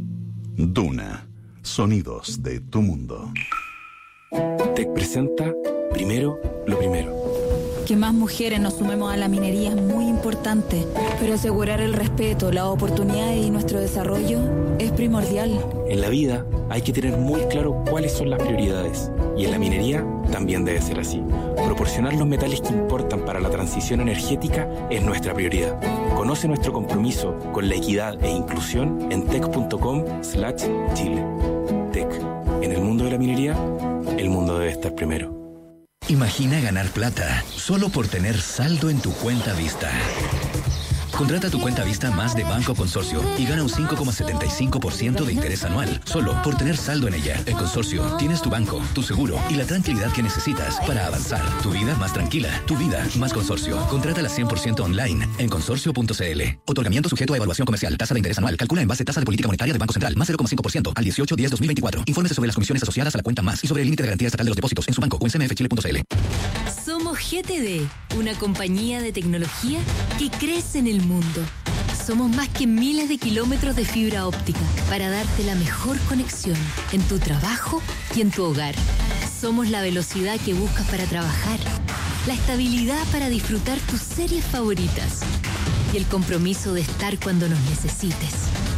Duna, sonidos de tu mundo. T E C presenta Primero lo Primero. Que más mujeres nos sumemos a la minería es muy importante, pero asegurar el respeto, las oportunidades y nuestro desarrollo es primordial. En la vida hay que tener muy claro cuáles son las prioridades, y en la minería también debe ser así. Proporcionar los metales que importan para la transición energética es nuestra prioridad. Conoce nuestro compromiso con la equidad e inclusión en tec.com slash Chile. T E C. En el mundo de la minería, el mundo debe estar primero. Imagina ganar plata solo por tener saldo en tu cuenta Vista. Contrata tu cuenta Vista Más de Banco Consorcio y gana un cinco coma setenta y cinco por ciento de interés anual, solo por tener saldo en ella. En Consorcio tienes tu banco, tu seguro y la tranquilidad que necesitas para avanzar. Tu vida más tranquila, tu vida más Consorcio. Contrátala cien por ciento online en consorcio punto c l. Otorgamiento sujeto a evaluación comercial. Tasa de interés anual. Calcula en base tasa de política monetaria de Banco Central. Más cero coma cinco por ciento al dieciocho diez dos mil veinticuatro. Infórmese sobre las comisiones asociadas a la cuenta Más y sobre el límite de garantía estatal de los depósitos en su banco o en c m f chile punto c l. Somos G T D, una compañía de tecnología que crece en el mundo. Somos más que miles de kilómetros de fibra óptica para darte la mejor conexión en tu trabajo y en tu hogar. Somos la velocidad que buscas para trabajar, la estabilidad para disfrutar tus series favoritas y el compromiso de estar cuando nos necesites.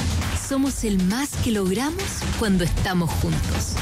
Somos el más que logramos cuando estamos juntos.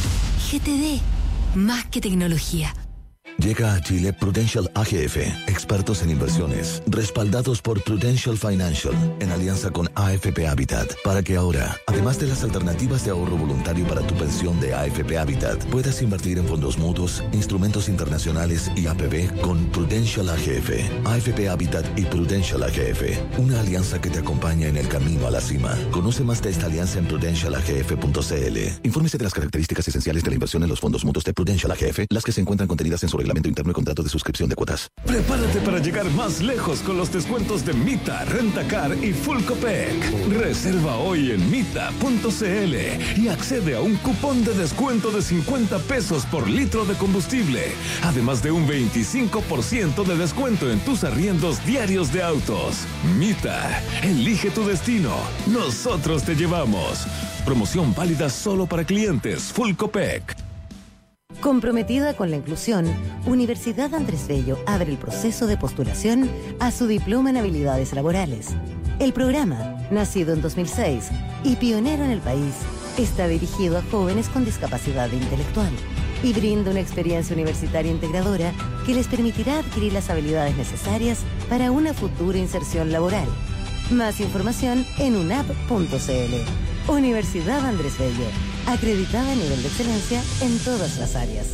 G T D, más que tecnología. Llega a Chile Prudential A G F, expertos en inversiones, respaldados por Prudential Financial, en alianza con A F P Habitat, para que ahora, además de las alternativas de ahorro voluntario para tu pensión de A F P Habitat, puedas invertir en fondos mutuos, instrumentos internacionales y A P B con Prudential A G F. A F P Habitat y Prudential A G F, una alianza que te acompaña en el camino a la cima. Conoce más de esta alianza en prudential a g f punto c l. Infórmese de las características esenciales de la inversión en los fondos mutuos de Prudential A G F, las que se encuentran contenidas en su reglamento interno y contrato de suscripción de cuotas. Prepárate para llegar más lejos con los descuentos de Mita, Rentacar y Full Copec. Reserva hoy en mita punto c l y accede a un cupón de descuento de cincuenta pesos por litro de combustible, además de un veinticinco por ciento de descuento en tus arriendos diarios de autos. Mita, elige tu destino. Nosotros te llevamos. Promoción válida solo para clientes Full Copec. Comprometida con la inclusión, Universidad Andrés Bello abre el proceso de postulación a su diploma en habilidades laborales. El programa, nacido en dos mil seis y pionero en el país, está dirigido a jóvenes con discapacidad intelectual y brinda una experiencia universitaria integradora que les permitirá adquirir las habilidades necesarias para una futura inserción laboral. Más información en u n a p punto c l. Universidad Andrés Bello, acreditada a nivel de excelencia en todas las áreas.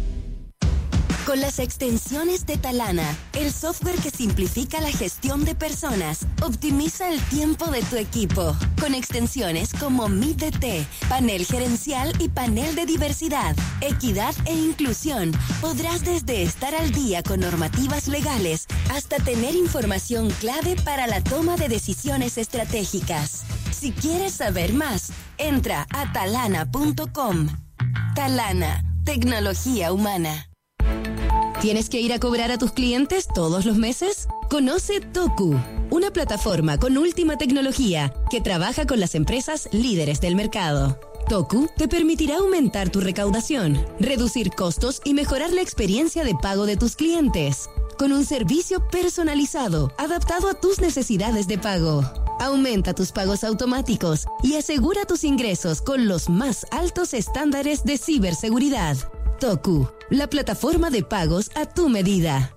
Con las extensiones de Talana, el software que simplifica la gestión de personas, optimiza el tiempo de tu equipo. Con extensiones como Meet D T, panel gerencial y panel de diversidad, equidad e inclusión, podrás desde estar al día con normativas legales hasta tener información clave para la toma de decisiones estratégicas. Si quieres saber más, entra a talana punto com. Talana, tecnología humana. ¿Tienes que ir a cobrar a tus clientes todos los meses? Conoce Toku, una plataforma con última tecnología que trabaja con las empresas líderes del mercado. Toku te permitirá aumentar tu recaudación, reducir costos y mejorar la experiencia de pago de tus clientes, con un servicio personalizado, adaptado a tus necesidades de pago. Aumenta tus pagos automáticos y asegura tus ingresos con los más altos estándares de ciberseguridad. Toku, la plataforma de pagos a tu medida.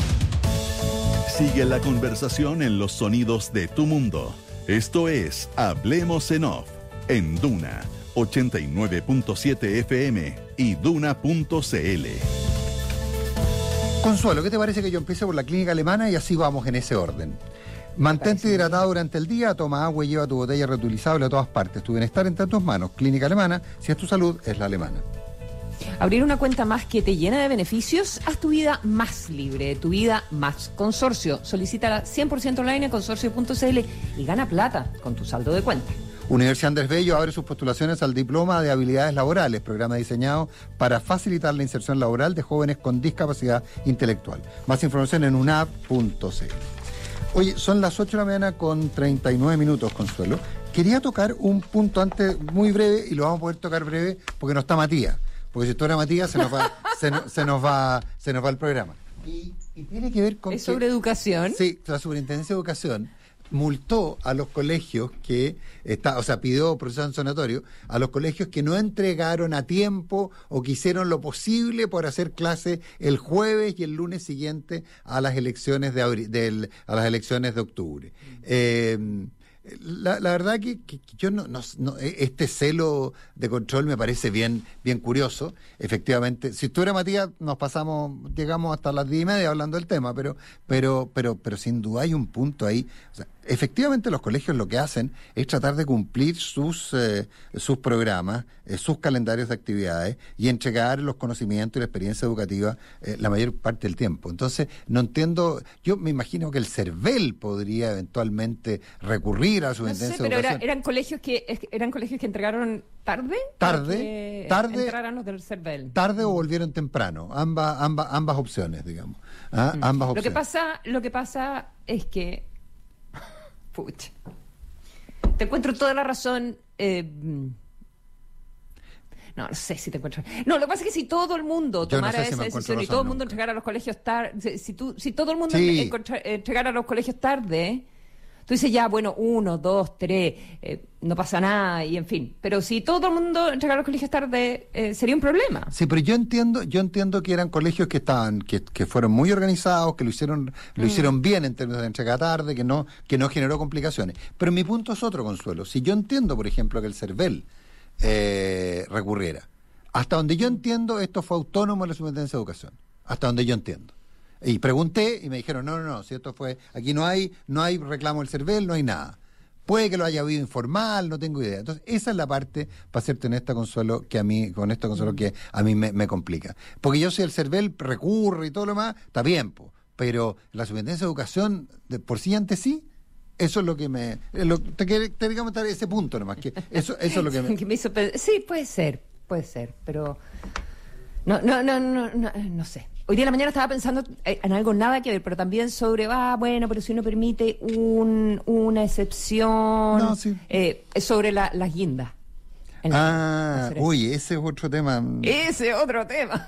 Sigue la conversación en los sonidos de tu mundo. Esto es Hablemos en Off, en Duna, ochenta y nueve punto siete F M y duna punto c l. Consuelo, ¿qué te parece que yo empiece por la clínica alemana y así vamos en ese orden? Mantente hidratado durante el día, toma agua y lleva tu botella reutilizable a todas partes. Tu bienestar está en tus manos. Clínica Alemana, si es tu salud, es la alemana. Abrir una cuenta más que te llena de beneficios, haz tu vida más libre, tu vida más Consorcio. Solicítala cien por ciento online en consorcio punto c l y gana plata con tu saldo de cuenta. Universidad Andrés Bello abre sus postulaciones al Diploma de Habilidades Laborales, programa diseñado para facilitar la inserción laboral de jóvenes con discapacidad intelectual. Más información en unap punto c l. Oye, son las ocho de la mañana con treinta y nueve minutos, Consuelo. Quería tocar un punto antes muy breve, y lo vamos a poder tocar breve porque no está Matías. Porque si estuviera Matías se nos va, se, no, se nos va, se nos va el programa. Y, y tiene que ver con... ¿Es sobre educación? Sí, la Superintendencia de Educación multó a los colegios que, está, o sea, pidió proceso sancionatorio a los colegios que no entregaron a tiempo o que hicieron lo posible por hacer clase el jueves y el lunes siguiente a las elecciones de abril, del, a las elecciones de octubre. Eh, La, la verdad que, que, que yo no, no, no, este celo de control me parece bien, bien curioso. Efectivamente, si tú eres Matías, nos pasamos, llegamos hasta las diez y media hablando del tema, pero, pero, pero, pero sin duda hay un punto ahí. O sea, efectivamente los colegios lo que hacen es tratar de cumplir sus, eh, sus programas, eh, sus calendarios de actividades y entregar los conocimientos y la experiencia educativa eh, la mayor parte del tiempo. Entonces, no entiendo, yo me imagino que el CERVEL podría eventualmente recurrir a la Superintendencia no sé, pero de Educación. Era, eran colegios que eran colegios que entregaron tarde. Tarde, tarde, entraran los del CERVEL. Tarde o volvieron temprano, ambas, ambas, ambas opciones, digamos. ¿Ah? Mm. Ambas Lo opciones. que pasa, lo que pasa es que pucha, te encuentro toda la razón. Eh, no, no sé si te encuentro. No, lo que pasa es que si todo el mundo tomara no sé si esa decisión y todo el mundo nunca. entregara a los colegios tarde, si, tú, si todo el mundo sí. entregara a los colegios tarde, tú dices ya, bueno, uno, dos, tres, eh, no pasa nada, y en fin. Pero si todo el mundo entregara a los colegios tarde, eh, sería un problema. Sí, pero yo entiendo, yo entiendo que eran colegios que estaban, que, que fueron muy organizados, que lo hicieron, lo mm. hicieron bien en términos de entrega tarde, que no, que no generó complicaciones. Pero mi punto es otro, Consuelo. Si yo entiendo, por ejemplo, que el CERVEL eh, recurriera, hasta donde yo entiendo, esto fue autónomo en la Superintendencia de Educación. Hasta donde yo entiendo. Y pregunté y me dijeron, no, no, no, si esto fue, aquí no hay, no hay reclamo del CERVEL, no hay nada. Puede que lo haya habido informal, no tengo idea. Entonces, esa es la parte, para serte honesta, Consuelo, que a mí, con esto, Consuelo, que a mí me, me complica. Porque yo si el CERVEL recurre y todo lo demás, está bien, po, pero la Superintendencia de Educación, de por sí ante sí, eso es lo que me... Lo, te, te, te quería comentar ese punto nomás, que eso, eso es lo que me... que me hizo pensar. Sí, puede ser, puede ser, pero... No, no, no, no, no, no sé. Hoy día en la mañana estaba pensando en algo nada que ver, pero también sobre, ah, bueno, pero si uno permite un, una excepción no, sí. eh, sobre la, las guindas. Ah, uy, ese es otro tema. Ese es otro tema.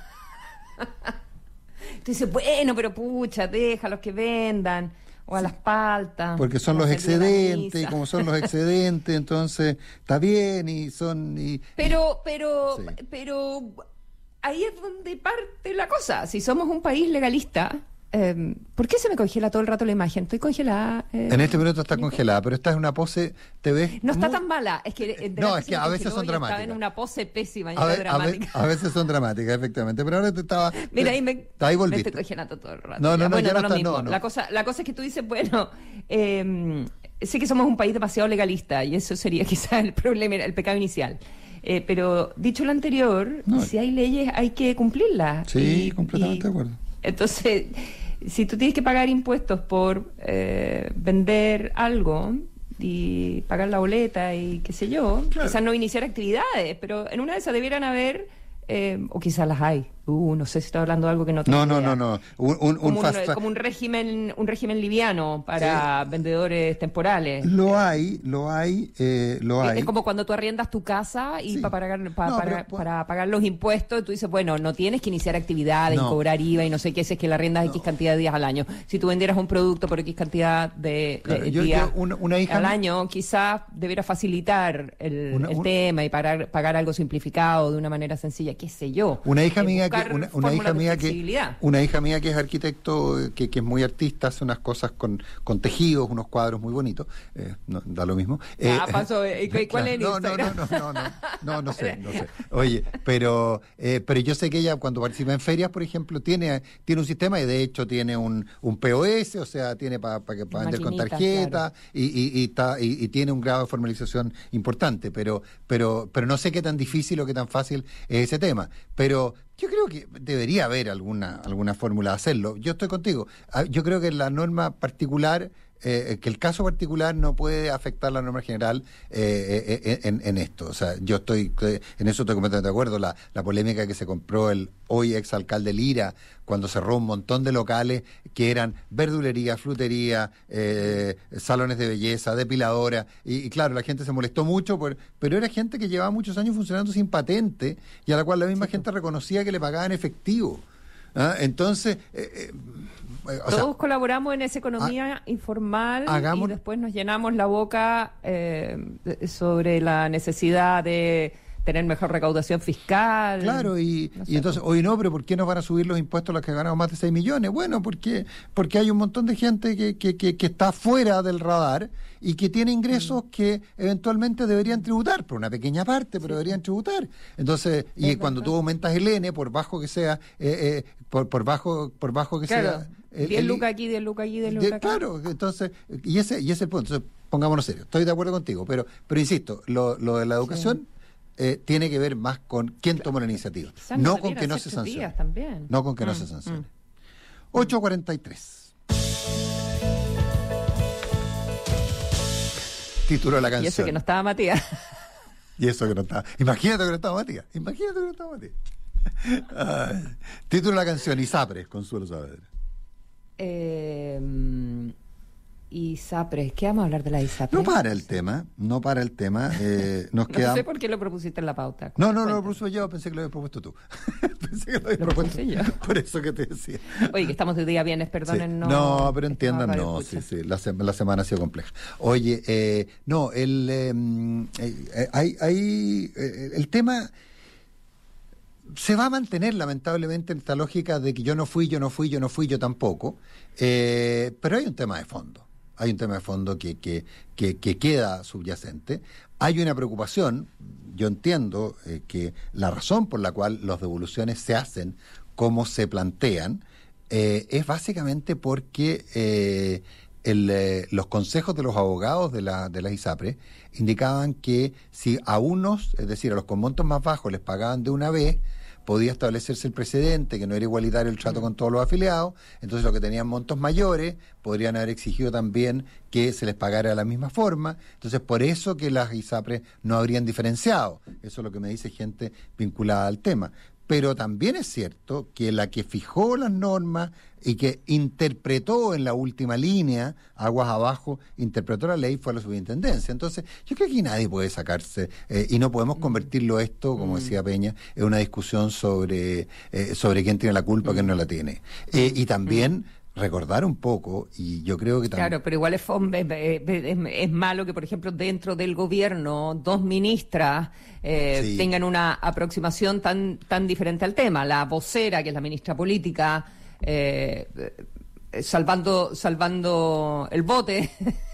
Tú dices, bueno, pero pucha, deja a los que vendan, o a las paltas. Porque son los excedentes, y como son los excedentes, entonces está bien y son... Y, pero, pero, sí. pero... ahí es donde parte la cosa. Si somos un país legalista, eh, ¿por qué se me congela todo el rato la imagen? Estoy congelada. Eh, en este minuto está congelada, pero esta es una pose, te ves... No está muy... tan mala. Es que eh, no, es que a veces son dramáticas. Estaba en una pose pésima y a, ve, dramática. A, ve, a veces son dramáticas, efectivamente. Pero ahora te estaba... Mira, ahí me, ahí me estoy congelando todo el rato. No, no, no, bueno, ya no, no lo está, mismo. no, no. La, cosa, la cosa es que tú dices, bueno... Eh, sé que somos un país demasiado legalista y eso sería quizás el problema, el pecado inicial. Eh, pero dicho lo anterior, no. si hay leyes hay que cumplirlas. Sí, y, completamente y, de acuerdo. Entonces, si tú tienes que pagar impuestos por eh, vender algo y pagar la boleta y qué sé yo, claro. quizás no iniciar actividades, pero en una de esas debieran haber, eh, o quizás las hay. Uh, no sé si estoy hablando de algo que no tengo No, no, idea. no, no. Un, un, como, un fast un, como un régimen, un régimen liviano para sí. vendedores temporales. Lo hay, lo hay, eh, lo hay. Es como cuando tú arriendas tu casa y sí. para, pagar, para, no, para, pero, para pagar los impuestos, tú dices, bueno, no tienes que iniciar actividades, no. cobrar I V A y no sé qué, si es que la arriendas no. X cantidad de días al año. Si tú vendieras un producto por X cantidad de, claro, de yo, días yo, una, una hija al me... año, quizás debiera facilitar el, una, el una... tema y pagar, pagar algo simplificado de una manera sencilla, qué sé yo. Una hija eh, amiga buscar que una, una hija mía que una hija mía que es arquitecto, que, que es muy artista, hace unas cosas con, con tejidos, unos cuadros muy bonitos, eh, no, da lo mismo. Eh, ah, pasó, ¿y cuál claro, es no, no, no, no, no, no, no, no sé, no sé. Oye, pero eh, pero yo sé que ella cuando participa en ferias, por ejemplo, tiene tiene un sistema y de hecho tiene un, un P O S, o sea, tiene para pa, pa vender con tarjeta, claro. y, y, y, ta, y, y tiene un grado de formalización importante, pero pero pero no sé qué tan difícil o qué tan fácil es ese tema, pero yo creo que debería haber alguna alguna fórmula de hacerlo. Yo estoy contigo. Yo creo que la norma particular, eh, que el caso particular no puede afectar la norma general eh, eh, en, en esto. O sea, yo estoy, en eso estoy completamente de acuerdo. La, la polémica que se compró el hoy exalcalde Lira, cuando cerró un montón de locales que eran verdulería, frutería, eh, salones de belleza, depiladora, y, y claro, la gente se molestó mucho, por, pero era gente que llevaba muchos años funcionando sin patente y a la cual la misma sí, gente reconocía que le pagaban efectivo. ¿Ah? Entonces... Eh, eh, O Todos sea, colaboramos en esa economía a, informal hagamos, y después nos llenamos la boca eh, sobre la necesidad de tener mejor recaudación fiscal. Claro, y, no sé, y entonces, hoy no, pero ¿por qué nos van a subir los impuestos a los que ganamos más de seis millones? Bueno, porque porque hay un montón de gente que, que, que, que está fuera del radar y que tiene ingresos mm. que eventualmente deberían tributar, por una pequeña parte, pero sí, deberían tributar. Entonces, y es cuando verdad. Tú aumentas el N, por bajo que sea, eh, eh, por, por bajo por bajo que claro. sea... diez lucas aquí, diez lucas aquí, diez lucas acá. Claro, entonces, y ese y ese punto, entonces, pongámonos serios, estoy de acuerdo contigo, pero pero insisto, lo, lo de la educación sí. eh, tiene que ver más con quién tomó la iniciativa, Quizás no con que no se sancione. También. No con que mm, no se sancione. Mm. ocho cuarenta y tres. Título de la canción. Y eso que no estaba Matías. Y eso que no estaba. Imagínate que no estaba Matías. Imagínate que no estaba Matías. Ay. Título de la canción, Isapres, Consuelo Saavedra. Eh, Isapres, ¿qué vamos a hablar de la Isapres? No para el tema, no para el tema. Eh, nos no queda... sé por qué lo propusiste en la pauta. No, no, no lo propuso yo, pensé que lo habías propuesto tú. Pensé que lo habías ¿Lo propuesto yo? Por eso que te decía. Oye, que estamos de día viernes, perdonen. Sí. No, no, pero entiendan, no, sí, sí, la, se la semana ha sido compleja. Oye, eh, no, el, eh, eh, hay, hay, eh, el tema... se va a mantener lamentablemente en esta lógica de que yo no fui, yo no fui, yo no fui, yo tampoco, eh, pero hay un tema de fondo, hay un tema de fondo que, que, que, que queda subyacente, hay una preocupación, yo entiendo eh, que la razón por la cual las devoluciones se hacen como se plantean, eh, es básicamente porque eh, el, eh, los consejos de los abogados de la, de las ISAPRES indicaban que si a unos, es decir, a los con montos más bajos les pagaban de una vez, podía establecerse el precedente, que no era igualitario el trato con todos los afiliados, entonces los que tenían montos mayores podrían haber exigido también que se les pagara de la misma forma, entonces por eso que las ISAPRES no habrían diferenciado, eso es lo que me dice gente vinculada al tema. Pero también es cierto que la que fijó las normas y que interpretó en la última línea, aguas abajo, interpretó la ley fue la superintendencia. Entonces, yo creo que aquí nadie puede sacarse, eh, y no podemos convertirlo esto, como decía Peña, en una discusión sobre, eh, sobre quién tiene la culpa, quién no la tiene. Eh, y también... recordar un poco, y yo creo que también... Claro, pero igual es, es, es, es malo que, por ejemplo, dentro del gobierno, dos ministras eh, sí. tengan una aproximación tan tan diferente al tema. La vocera, que es la ministra política, eh, salvando salvando el bote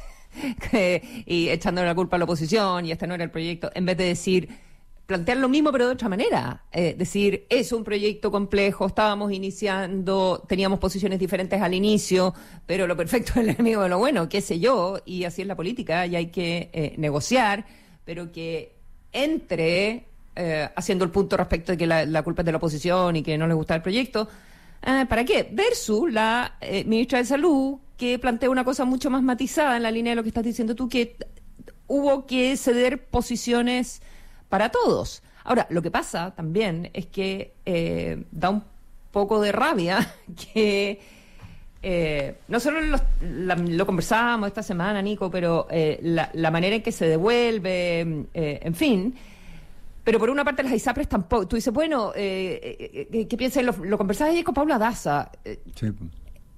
y echándole la culpa a la oposición, y este no era el proyecto, en vez de decir... plantear lo mismo pero de otra manera, eh, decir, es un proyecto complejo, estábamos iniciando, teníamos posiciones diferentes al inicio, pero lo perfecto es el enemigo de lo bueno, qué sé yo, y así es la política, y hay que eh, negociar, pero que entre eh, haciendo el punto respecto de que la, la culpa es de la oposición y que no les gusta el proyecto, eh, ¿para qué? Versus la eh, ministra de Salud, que plantea una cosa mucho más matizada en la línea de lo que estás diciendo tú, que hubo que ceder posiciones para todos. Ahora, lo que pasa también es que eh, da un poco de rabia que eh, nosotros lo, la, lo conversábamos esta semana, Nico, pero eh, la, la manera en que se devuelve, eh, en fin, pero por una parte las ISAPRES tampoco. Tú dices, bueno, eh, eh, ¿qué piensas? Lo, lo conversabas ayer con Paula Daza. Eh, sí.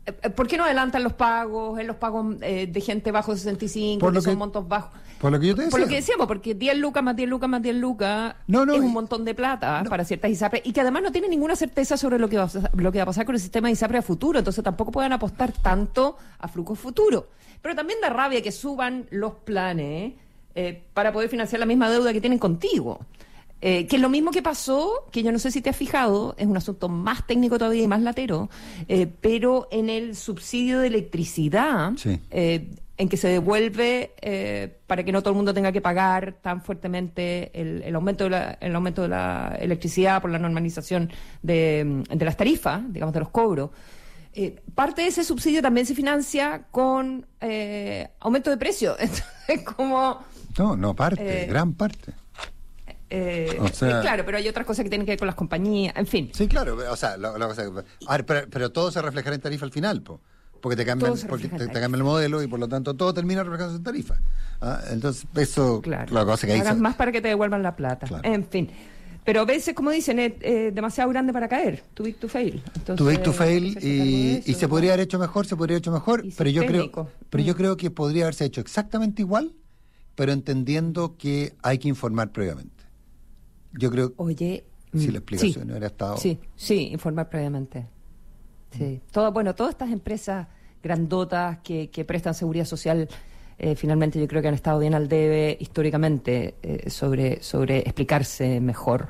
¿Por qué no adelantan los pagos, en los pagos eh, de gente bajo sesenta y cinco, que, que son montos bajos? Por lo que yo te decía. Por lo que decíamos, porque diez lucas más diez lucas más diez lucas no, no, es un y, montón de plata no. para ciertas ISAPRES, y que además no tienen ninguna certeza sobre lo que va a, lo que va a pasar con el sistema de ISAPRE a futuro, entonces tampoco pueden apostar tanto a flujos futuros. Pero también da rabia que suban los planes eh, para poder financiar la misma deuda que tienen contigo. Eh, que es lo mismo que pasó, que yo no sé si te has fijado, es un asunto más técnico todavía y más latero, eh, pero en el subsidio de electricidad, sí. eh, en que se devuelve eh, para que no todo el mundo tenga que pagar tan fuertemente el, el aumento de la, el aumento de la electricidad por la normalización de, de las tarifas, digamos, de los cobros. Eh, parte de ese subsidio también se financia con eh, aumento de precios. Entonces, como... No, no parte, eh, gran parte. Eh, o sea, eh, claro, pero hay otras cosas que tienen que ver con las compañías, en fin. Sí, claro, o sea, lo, lo, o sea a ver, pero, pero todo se reflejará en tarifa al final, po, porque te cambian, porque te, te cambian el modelo y por lo tanto todo termina reflejándose en tarifa. ¿Ah? Entonces, eso, claro, la cosa que hagas hizo... más para que te devuelvan la plata. Claro. En fin. Pero a veces, como dicen, es eh, demasiado grande para caer. Too big to fail. Entonces, too big to fail y, y se podría haber hecho mejor, se podría haber hecho mejor, pero yo creo, pero mm. yo creo que podría haberse hecho exactamente igual, pero entendiendo que hay que informar previamente. Yo creo Oye, si la explicación sí, no hubiera estado... Sí, sí, informar previamente. Sí. Todo, bueno, todas estas empresas grandotas que, que prestan seguridad social, eh, finalmente yo creo que han estado bien al debe históricamente eh, sobre, sobre explicarse mejor.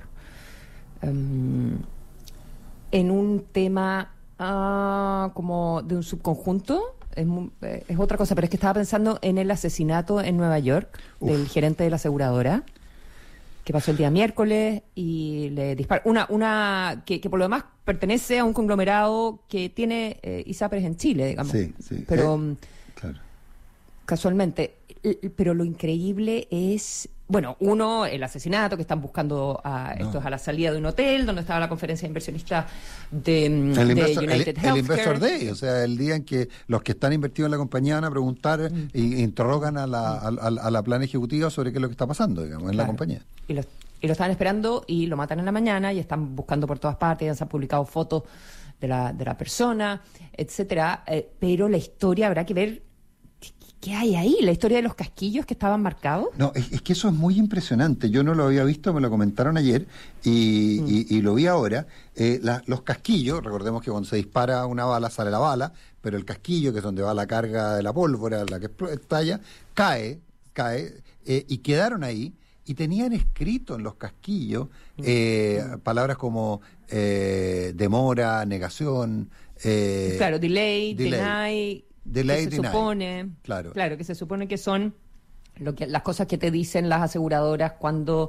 Um, en un tema uh, como de un subconjunto, es, eh, es otra cosa, pero es que estaba pensando en el asesinato en Nueva York Uf. del gerente de la aseguradora, que pasó el día miércoles y le disparó. Una, una que, que por lo demás pertenece a un conglomerado que tiene eh, ISAPRES en Chile, digamos. Sí, sí. Pero eh, claro. Casualmente. Pero lo increíble es, bueno, uno, el asesinato, que están buscando a no. esto es a la salida de un hotel donde estaba la conferencia de inversionistas de, el de inversor, United el, Healthcare. El Investor Day, o sea, el día en que los que están invertidos en la compañía van a preguntar mm. e interrogan a la, a, a, a la plan ejecutiva sobre qué es lo que está pasando, digamos, en claro. la compañía. Y lo, y lo estaban esperando y lo matan en la mañana y están buscando por todas partes, ya se han publicado fotos de la, de la persona, etcétera. Eh, pero la historia habrá que ver qué hay ahí, la historia de los casquillos que estaban marcados. No, es, es que eso es muy impresionante. Yo no lo había visto, me lo comentaron ayer y, mm. y, y lo vi ahora. Eh, la, los casquillos, recordemos que cuando se dispara una bala sale la bala, pero el casquillo, que es donde va la carga de la pólvora, la que estalla, cae, cae eh, y quedaron ahí. Y tenían escrito en los casquillos eh, mm. palabras como eh, demora, negación. Eh, claro, delay, delay. deny. Delay, que se deny. supone, claro. claro, que se supone que son lo que las cosas que te dicen las aseguradoras cuando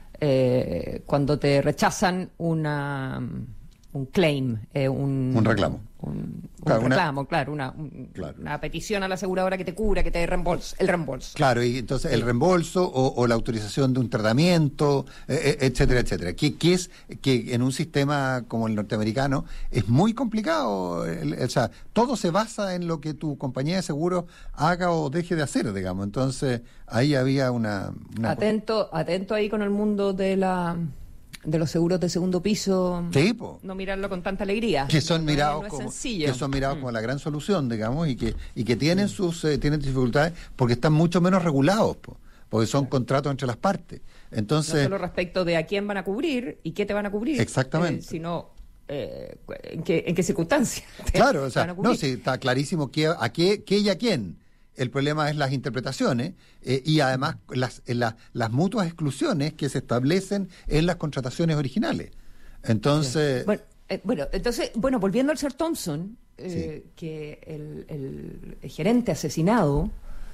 eh, cuando te rechazan una un claim, eh, un, un reclamo. Un, un claro, reclamo, una, claro, una, un, claro, una petición a la aseguradora que te cubra, que te reembolse, el reembolso. Claro, y entonces el reembolso o, o la autorización de un tratamiento, eh, etcétera, etcétera. Que, que es que en un sistema como el norteamericano es muy complicado, el, el, o sea, todo se basa en lo que tu compañía de seguros haga o deje de hacer, digamos. Entonces ahí había una... una atento, atento ahí con el mundo de la... de los seguros de segundo piso, sí, po. no mirarlo con tanta alegría, que son mirados no es como sencillo. que son mirados mm. como la gran solución, digamos, y que y que tienen mm. sus eh, tienen dificultades porque están mucho menos regulados, po, porque son claro. contratos entre las partes. Entonces, no solo respecto de a quién van a cubrir y qué te van a cubrir, exactamente, eh, sino eh, en qué en qué circunstancias. Claro, o sea, no, sí, está clarísimo qué, a qué, qué y a quién. El problema es las interpretaciones eh, y además las, la, las mutuas exclusiones que se establecen en las contrataciones originales. Entonces... Sí. Bueno, eh, bueno, entonces, bueno, volviendo al señor Thompson, eh, sí. que el, el, el gerente asesinado,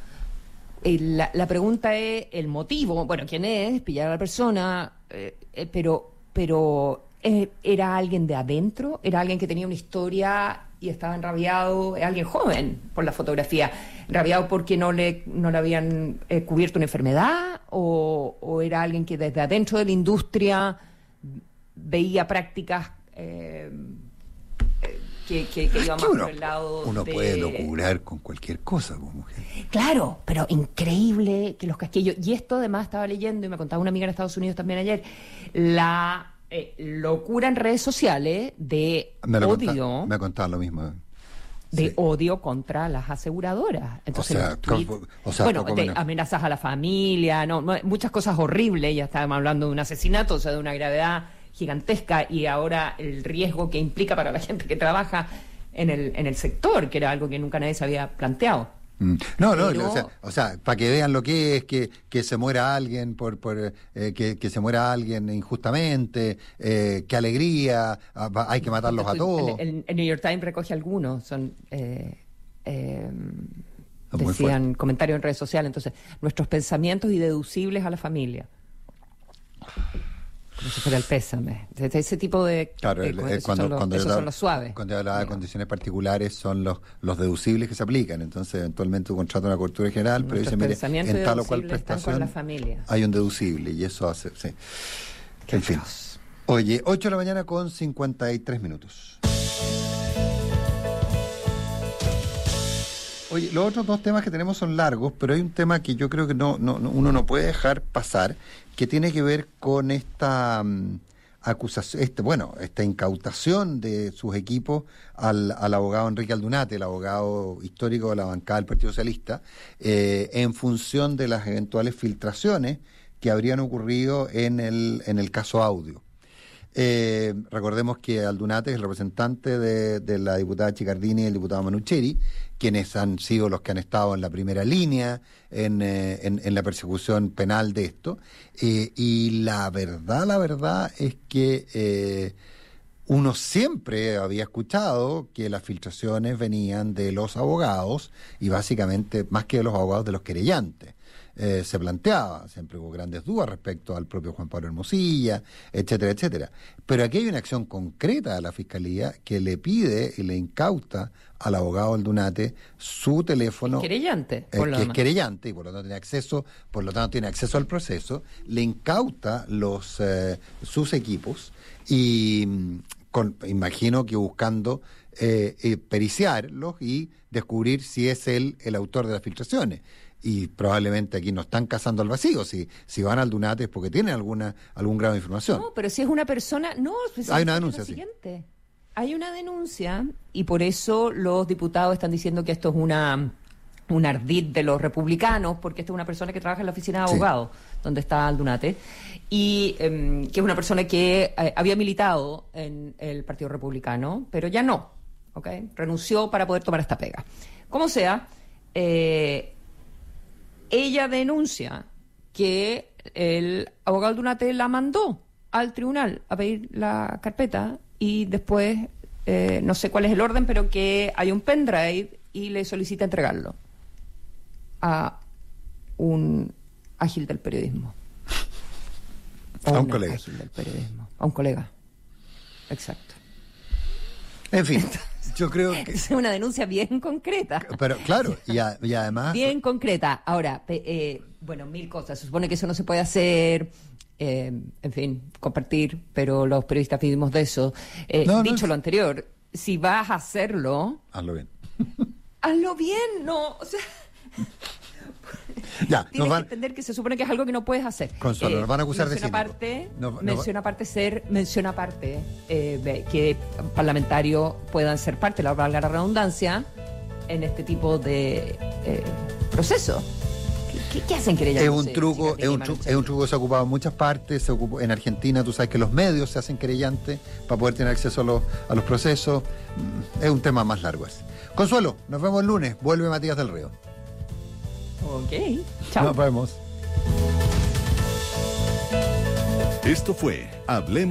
eh, la, la pregunta es el motivo, bueno, ¿quién es? Pillar a la persona, eh, eh, pero, pero eh, ¿era alguien de adentro? ¿Era alguien que tenía una historia y estaba enrabiado? ¿Es alguien joven por la fotografía? ¿Enrabiado porque no le, no le habían eh, cubierto una enfermedad? ¿O, ¿O era alguien que desde adentro de la industria veía prácticas eh, que, que, que iban más uno, por el lado uno de... puede locurar con cualquier cosa, como mujer. Claro, pero increíble que los casquillos... Y esto además estaba leyendo, y me contaba una amiga en Estados Unidos también ayer, la... Eh, locura en redes sociales de me odio. Contaba, me ha contado lo mismo. de Sí. odio contra las aseguradoras. Entonces, O sea, los tweets, co- o sea, bueno, poco de menos. amenazas a la familia, no, no, muchas cosas horribles. Ya estábamos hablando de un asesinato, o sea, de una gravedad gigantesca, y ahora el riesgo que implica para la gente que trabaja en el, en el sector, que era algo que nunca nadie se había planteado. Mm. No, no, Pero- o sea, o sea, para que vean lo que es que, que se muera alguien por, por eh, que, que se muera alguien injustamente, eh, qué alegría, ah, va- hay que matarlos a todos. El, el- el New York Times recoge algunos, son eh, eh, Es muy decían comentarios en redes sociales. Entonces, nuestros pensamientos y deducibles a la familia. Como si fuera el pésame. Ese, ese tipo de... Claro, eh, el- esos el- cuando, son los, cuando yo esos hablaba- son los suaves. cuando yo hablaba de condiciones particulares son los, los deducibles que se aplican. Entonces, eventualmente tú contratas una cobertura general, pero Nuestros dice, mire, pensamientos en tal o cual deducibles están con prestación la familia. hay un deducible y eso hace, sí. Qué En fin. atroz. Oye, ocho de la mañana con cincuenta y tres minutos. Oye, los otros dos temas que tenemos son largos, pero hay un tema que yo creo que no, no, no- uno no puede dejar pasar, que tiene que ver con esta mm, acusación, este, bueno, esta incautación de sus equipos al, al abogado Enrique Aldunate, el abogado histórico de la bancada del Partido Socialista, eh, en función de las eventuales filtraciones que habrían ocurrido en el, en el caso Audio. Eh, recordemos que Aldunate es el representante de, de la diputada Chicardini y el diputado Manucheri, quienes han sido los que han estado en la primera línea en, eh, en, en la persecución penal de esto. Eh, y la verdad, la verdad es que eh, uno siempre había escuchado que las filtraciones venían de los abogados y básicamente, más que de los abogados, de los querellantes. Eh, se planteaba, siempre hubo grandes dudas respecto al propio Juan Pablo Hermosilla, etcétera, etcétera. Pero aquí hay una acción concreta de la Fiscalía que le pide y le incauta al abogado Aldunate su teléfono, Querellante, eh, por lo que es demás. querellante y por lo tanto tiene acceso, por lo tanto tiene acceso al proceso, le incauta los eh, sus equipos y mm, con, imagino que buscando eh, eh, periciarlos y descubrir si es él el autor de las filtraciones. Y probablemente aquí no están cazando al vacío. Si, si van al Dunate es porque tienen alguna, algún grado de información. No, pero si es una persona... No, pues Hay una es denuncia, lo sí. siguiente. Hay una denuncia y por eso los diputados están diciendo que esto es una un ardid de los republicanos, porque esta es una persona que trabaja en la oficina de Sí. abogados, donde está Aldunate, y eh, que es una persona que eh, había militado en el Partido Republicano, pero ya no, ¿ok? Renunció para poder tomar esta pega. Como sea, eh, ella denuncia que el abogado Aldunate la mandó al tribunal a pedir la carpeta y después, eh, no sé cuál es el orden, pero que hay un pendrive y le solicita entregarlo a un ágil del periodismo. O A un una colega. ágil del periodismo. A un colega. Exacto. En fin, yo creo que... Es una denuncia bien concreta. Pero claro, y, a- y además... Bien concreta. Ahora, pe- eh, bueno, mil cosas. Se supone que eso no se puede hacer, eh, en fin, compartir, pero los periodistas vivimos de eso. Eh, No, no dicho es- lo anterior, si vas a hacerlo, Hazlo bien. hazlo bien, no, o sea, Ya, tienes nos van... que entender que se supone que es algo que no puedes hacer. Consuelo, nos van a acusar de menciona cínico. aparte, No- no- menciona aparte ser, menciona aparte eh, ve- que parlamentarios puedan ser parte, la valga la redundancia, en este tipo de eh, proceso. ¿Qué, qué, qué hacen querellas? Es un truco, es un truco, es un truco que se ha ocupado en muchas partes, se ocupó en Argentina, tú sabes que los medios se hacen querellantes para poder tener acceso a los, a los procesos. Mm, Es un tema más largo ese. Consuelo, nos vemos el lunes, vuelve Matías del Río. Ok, chao. Nos vemos. Esto fue Hablemos.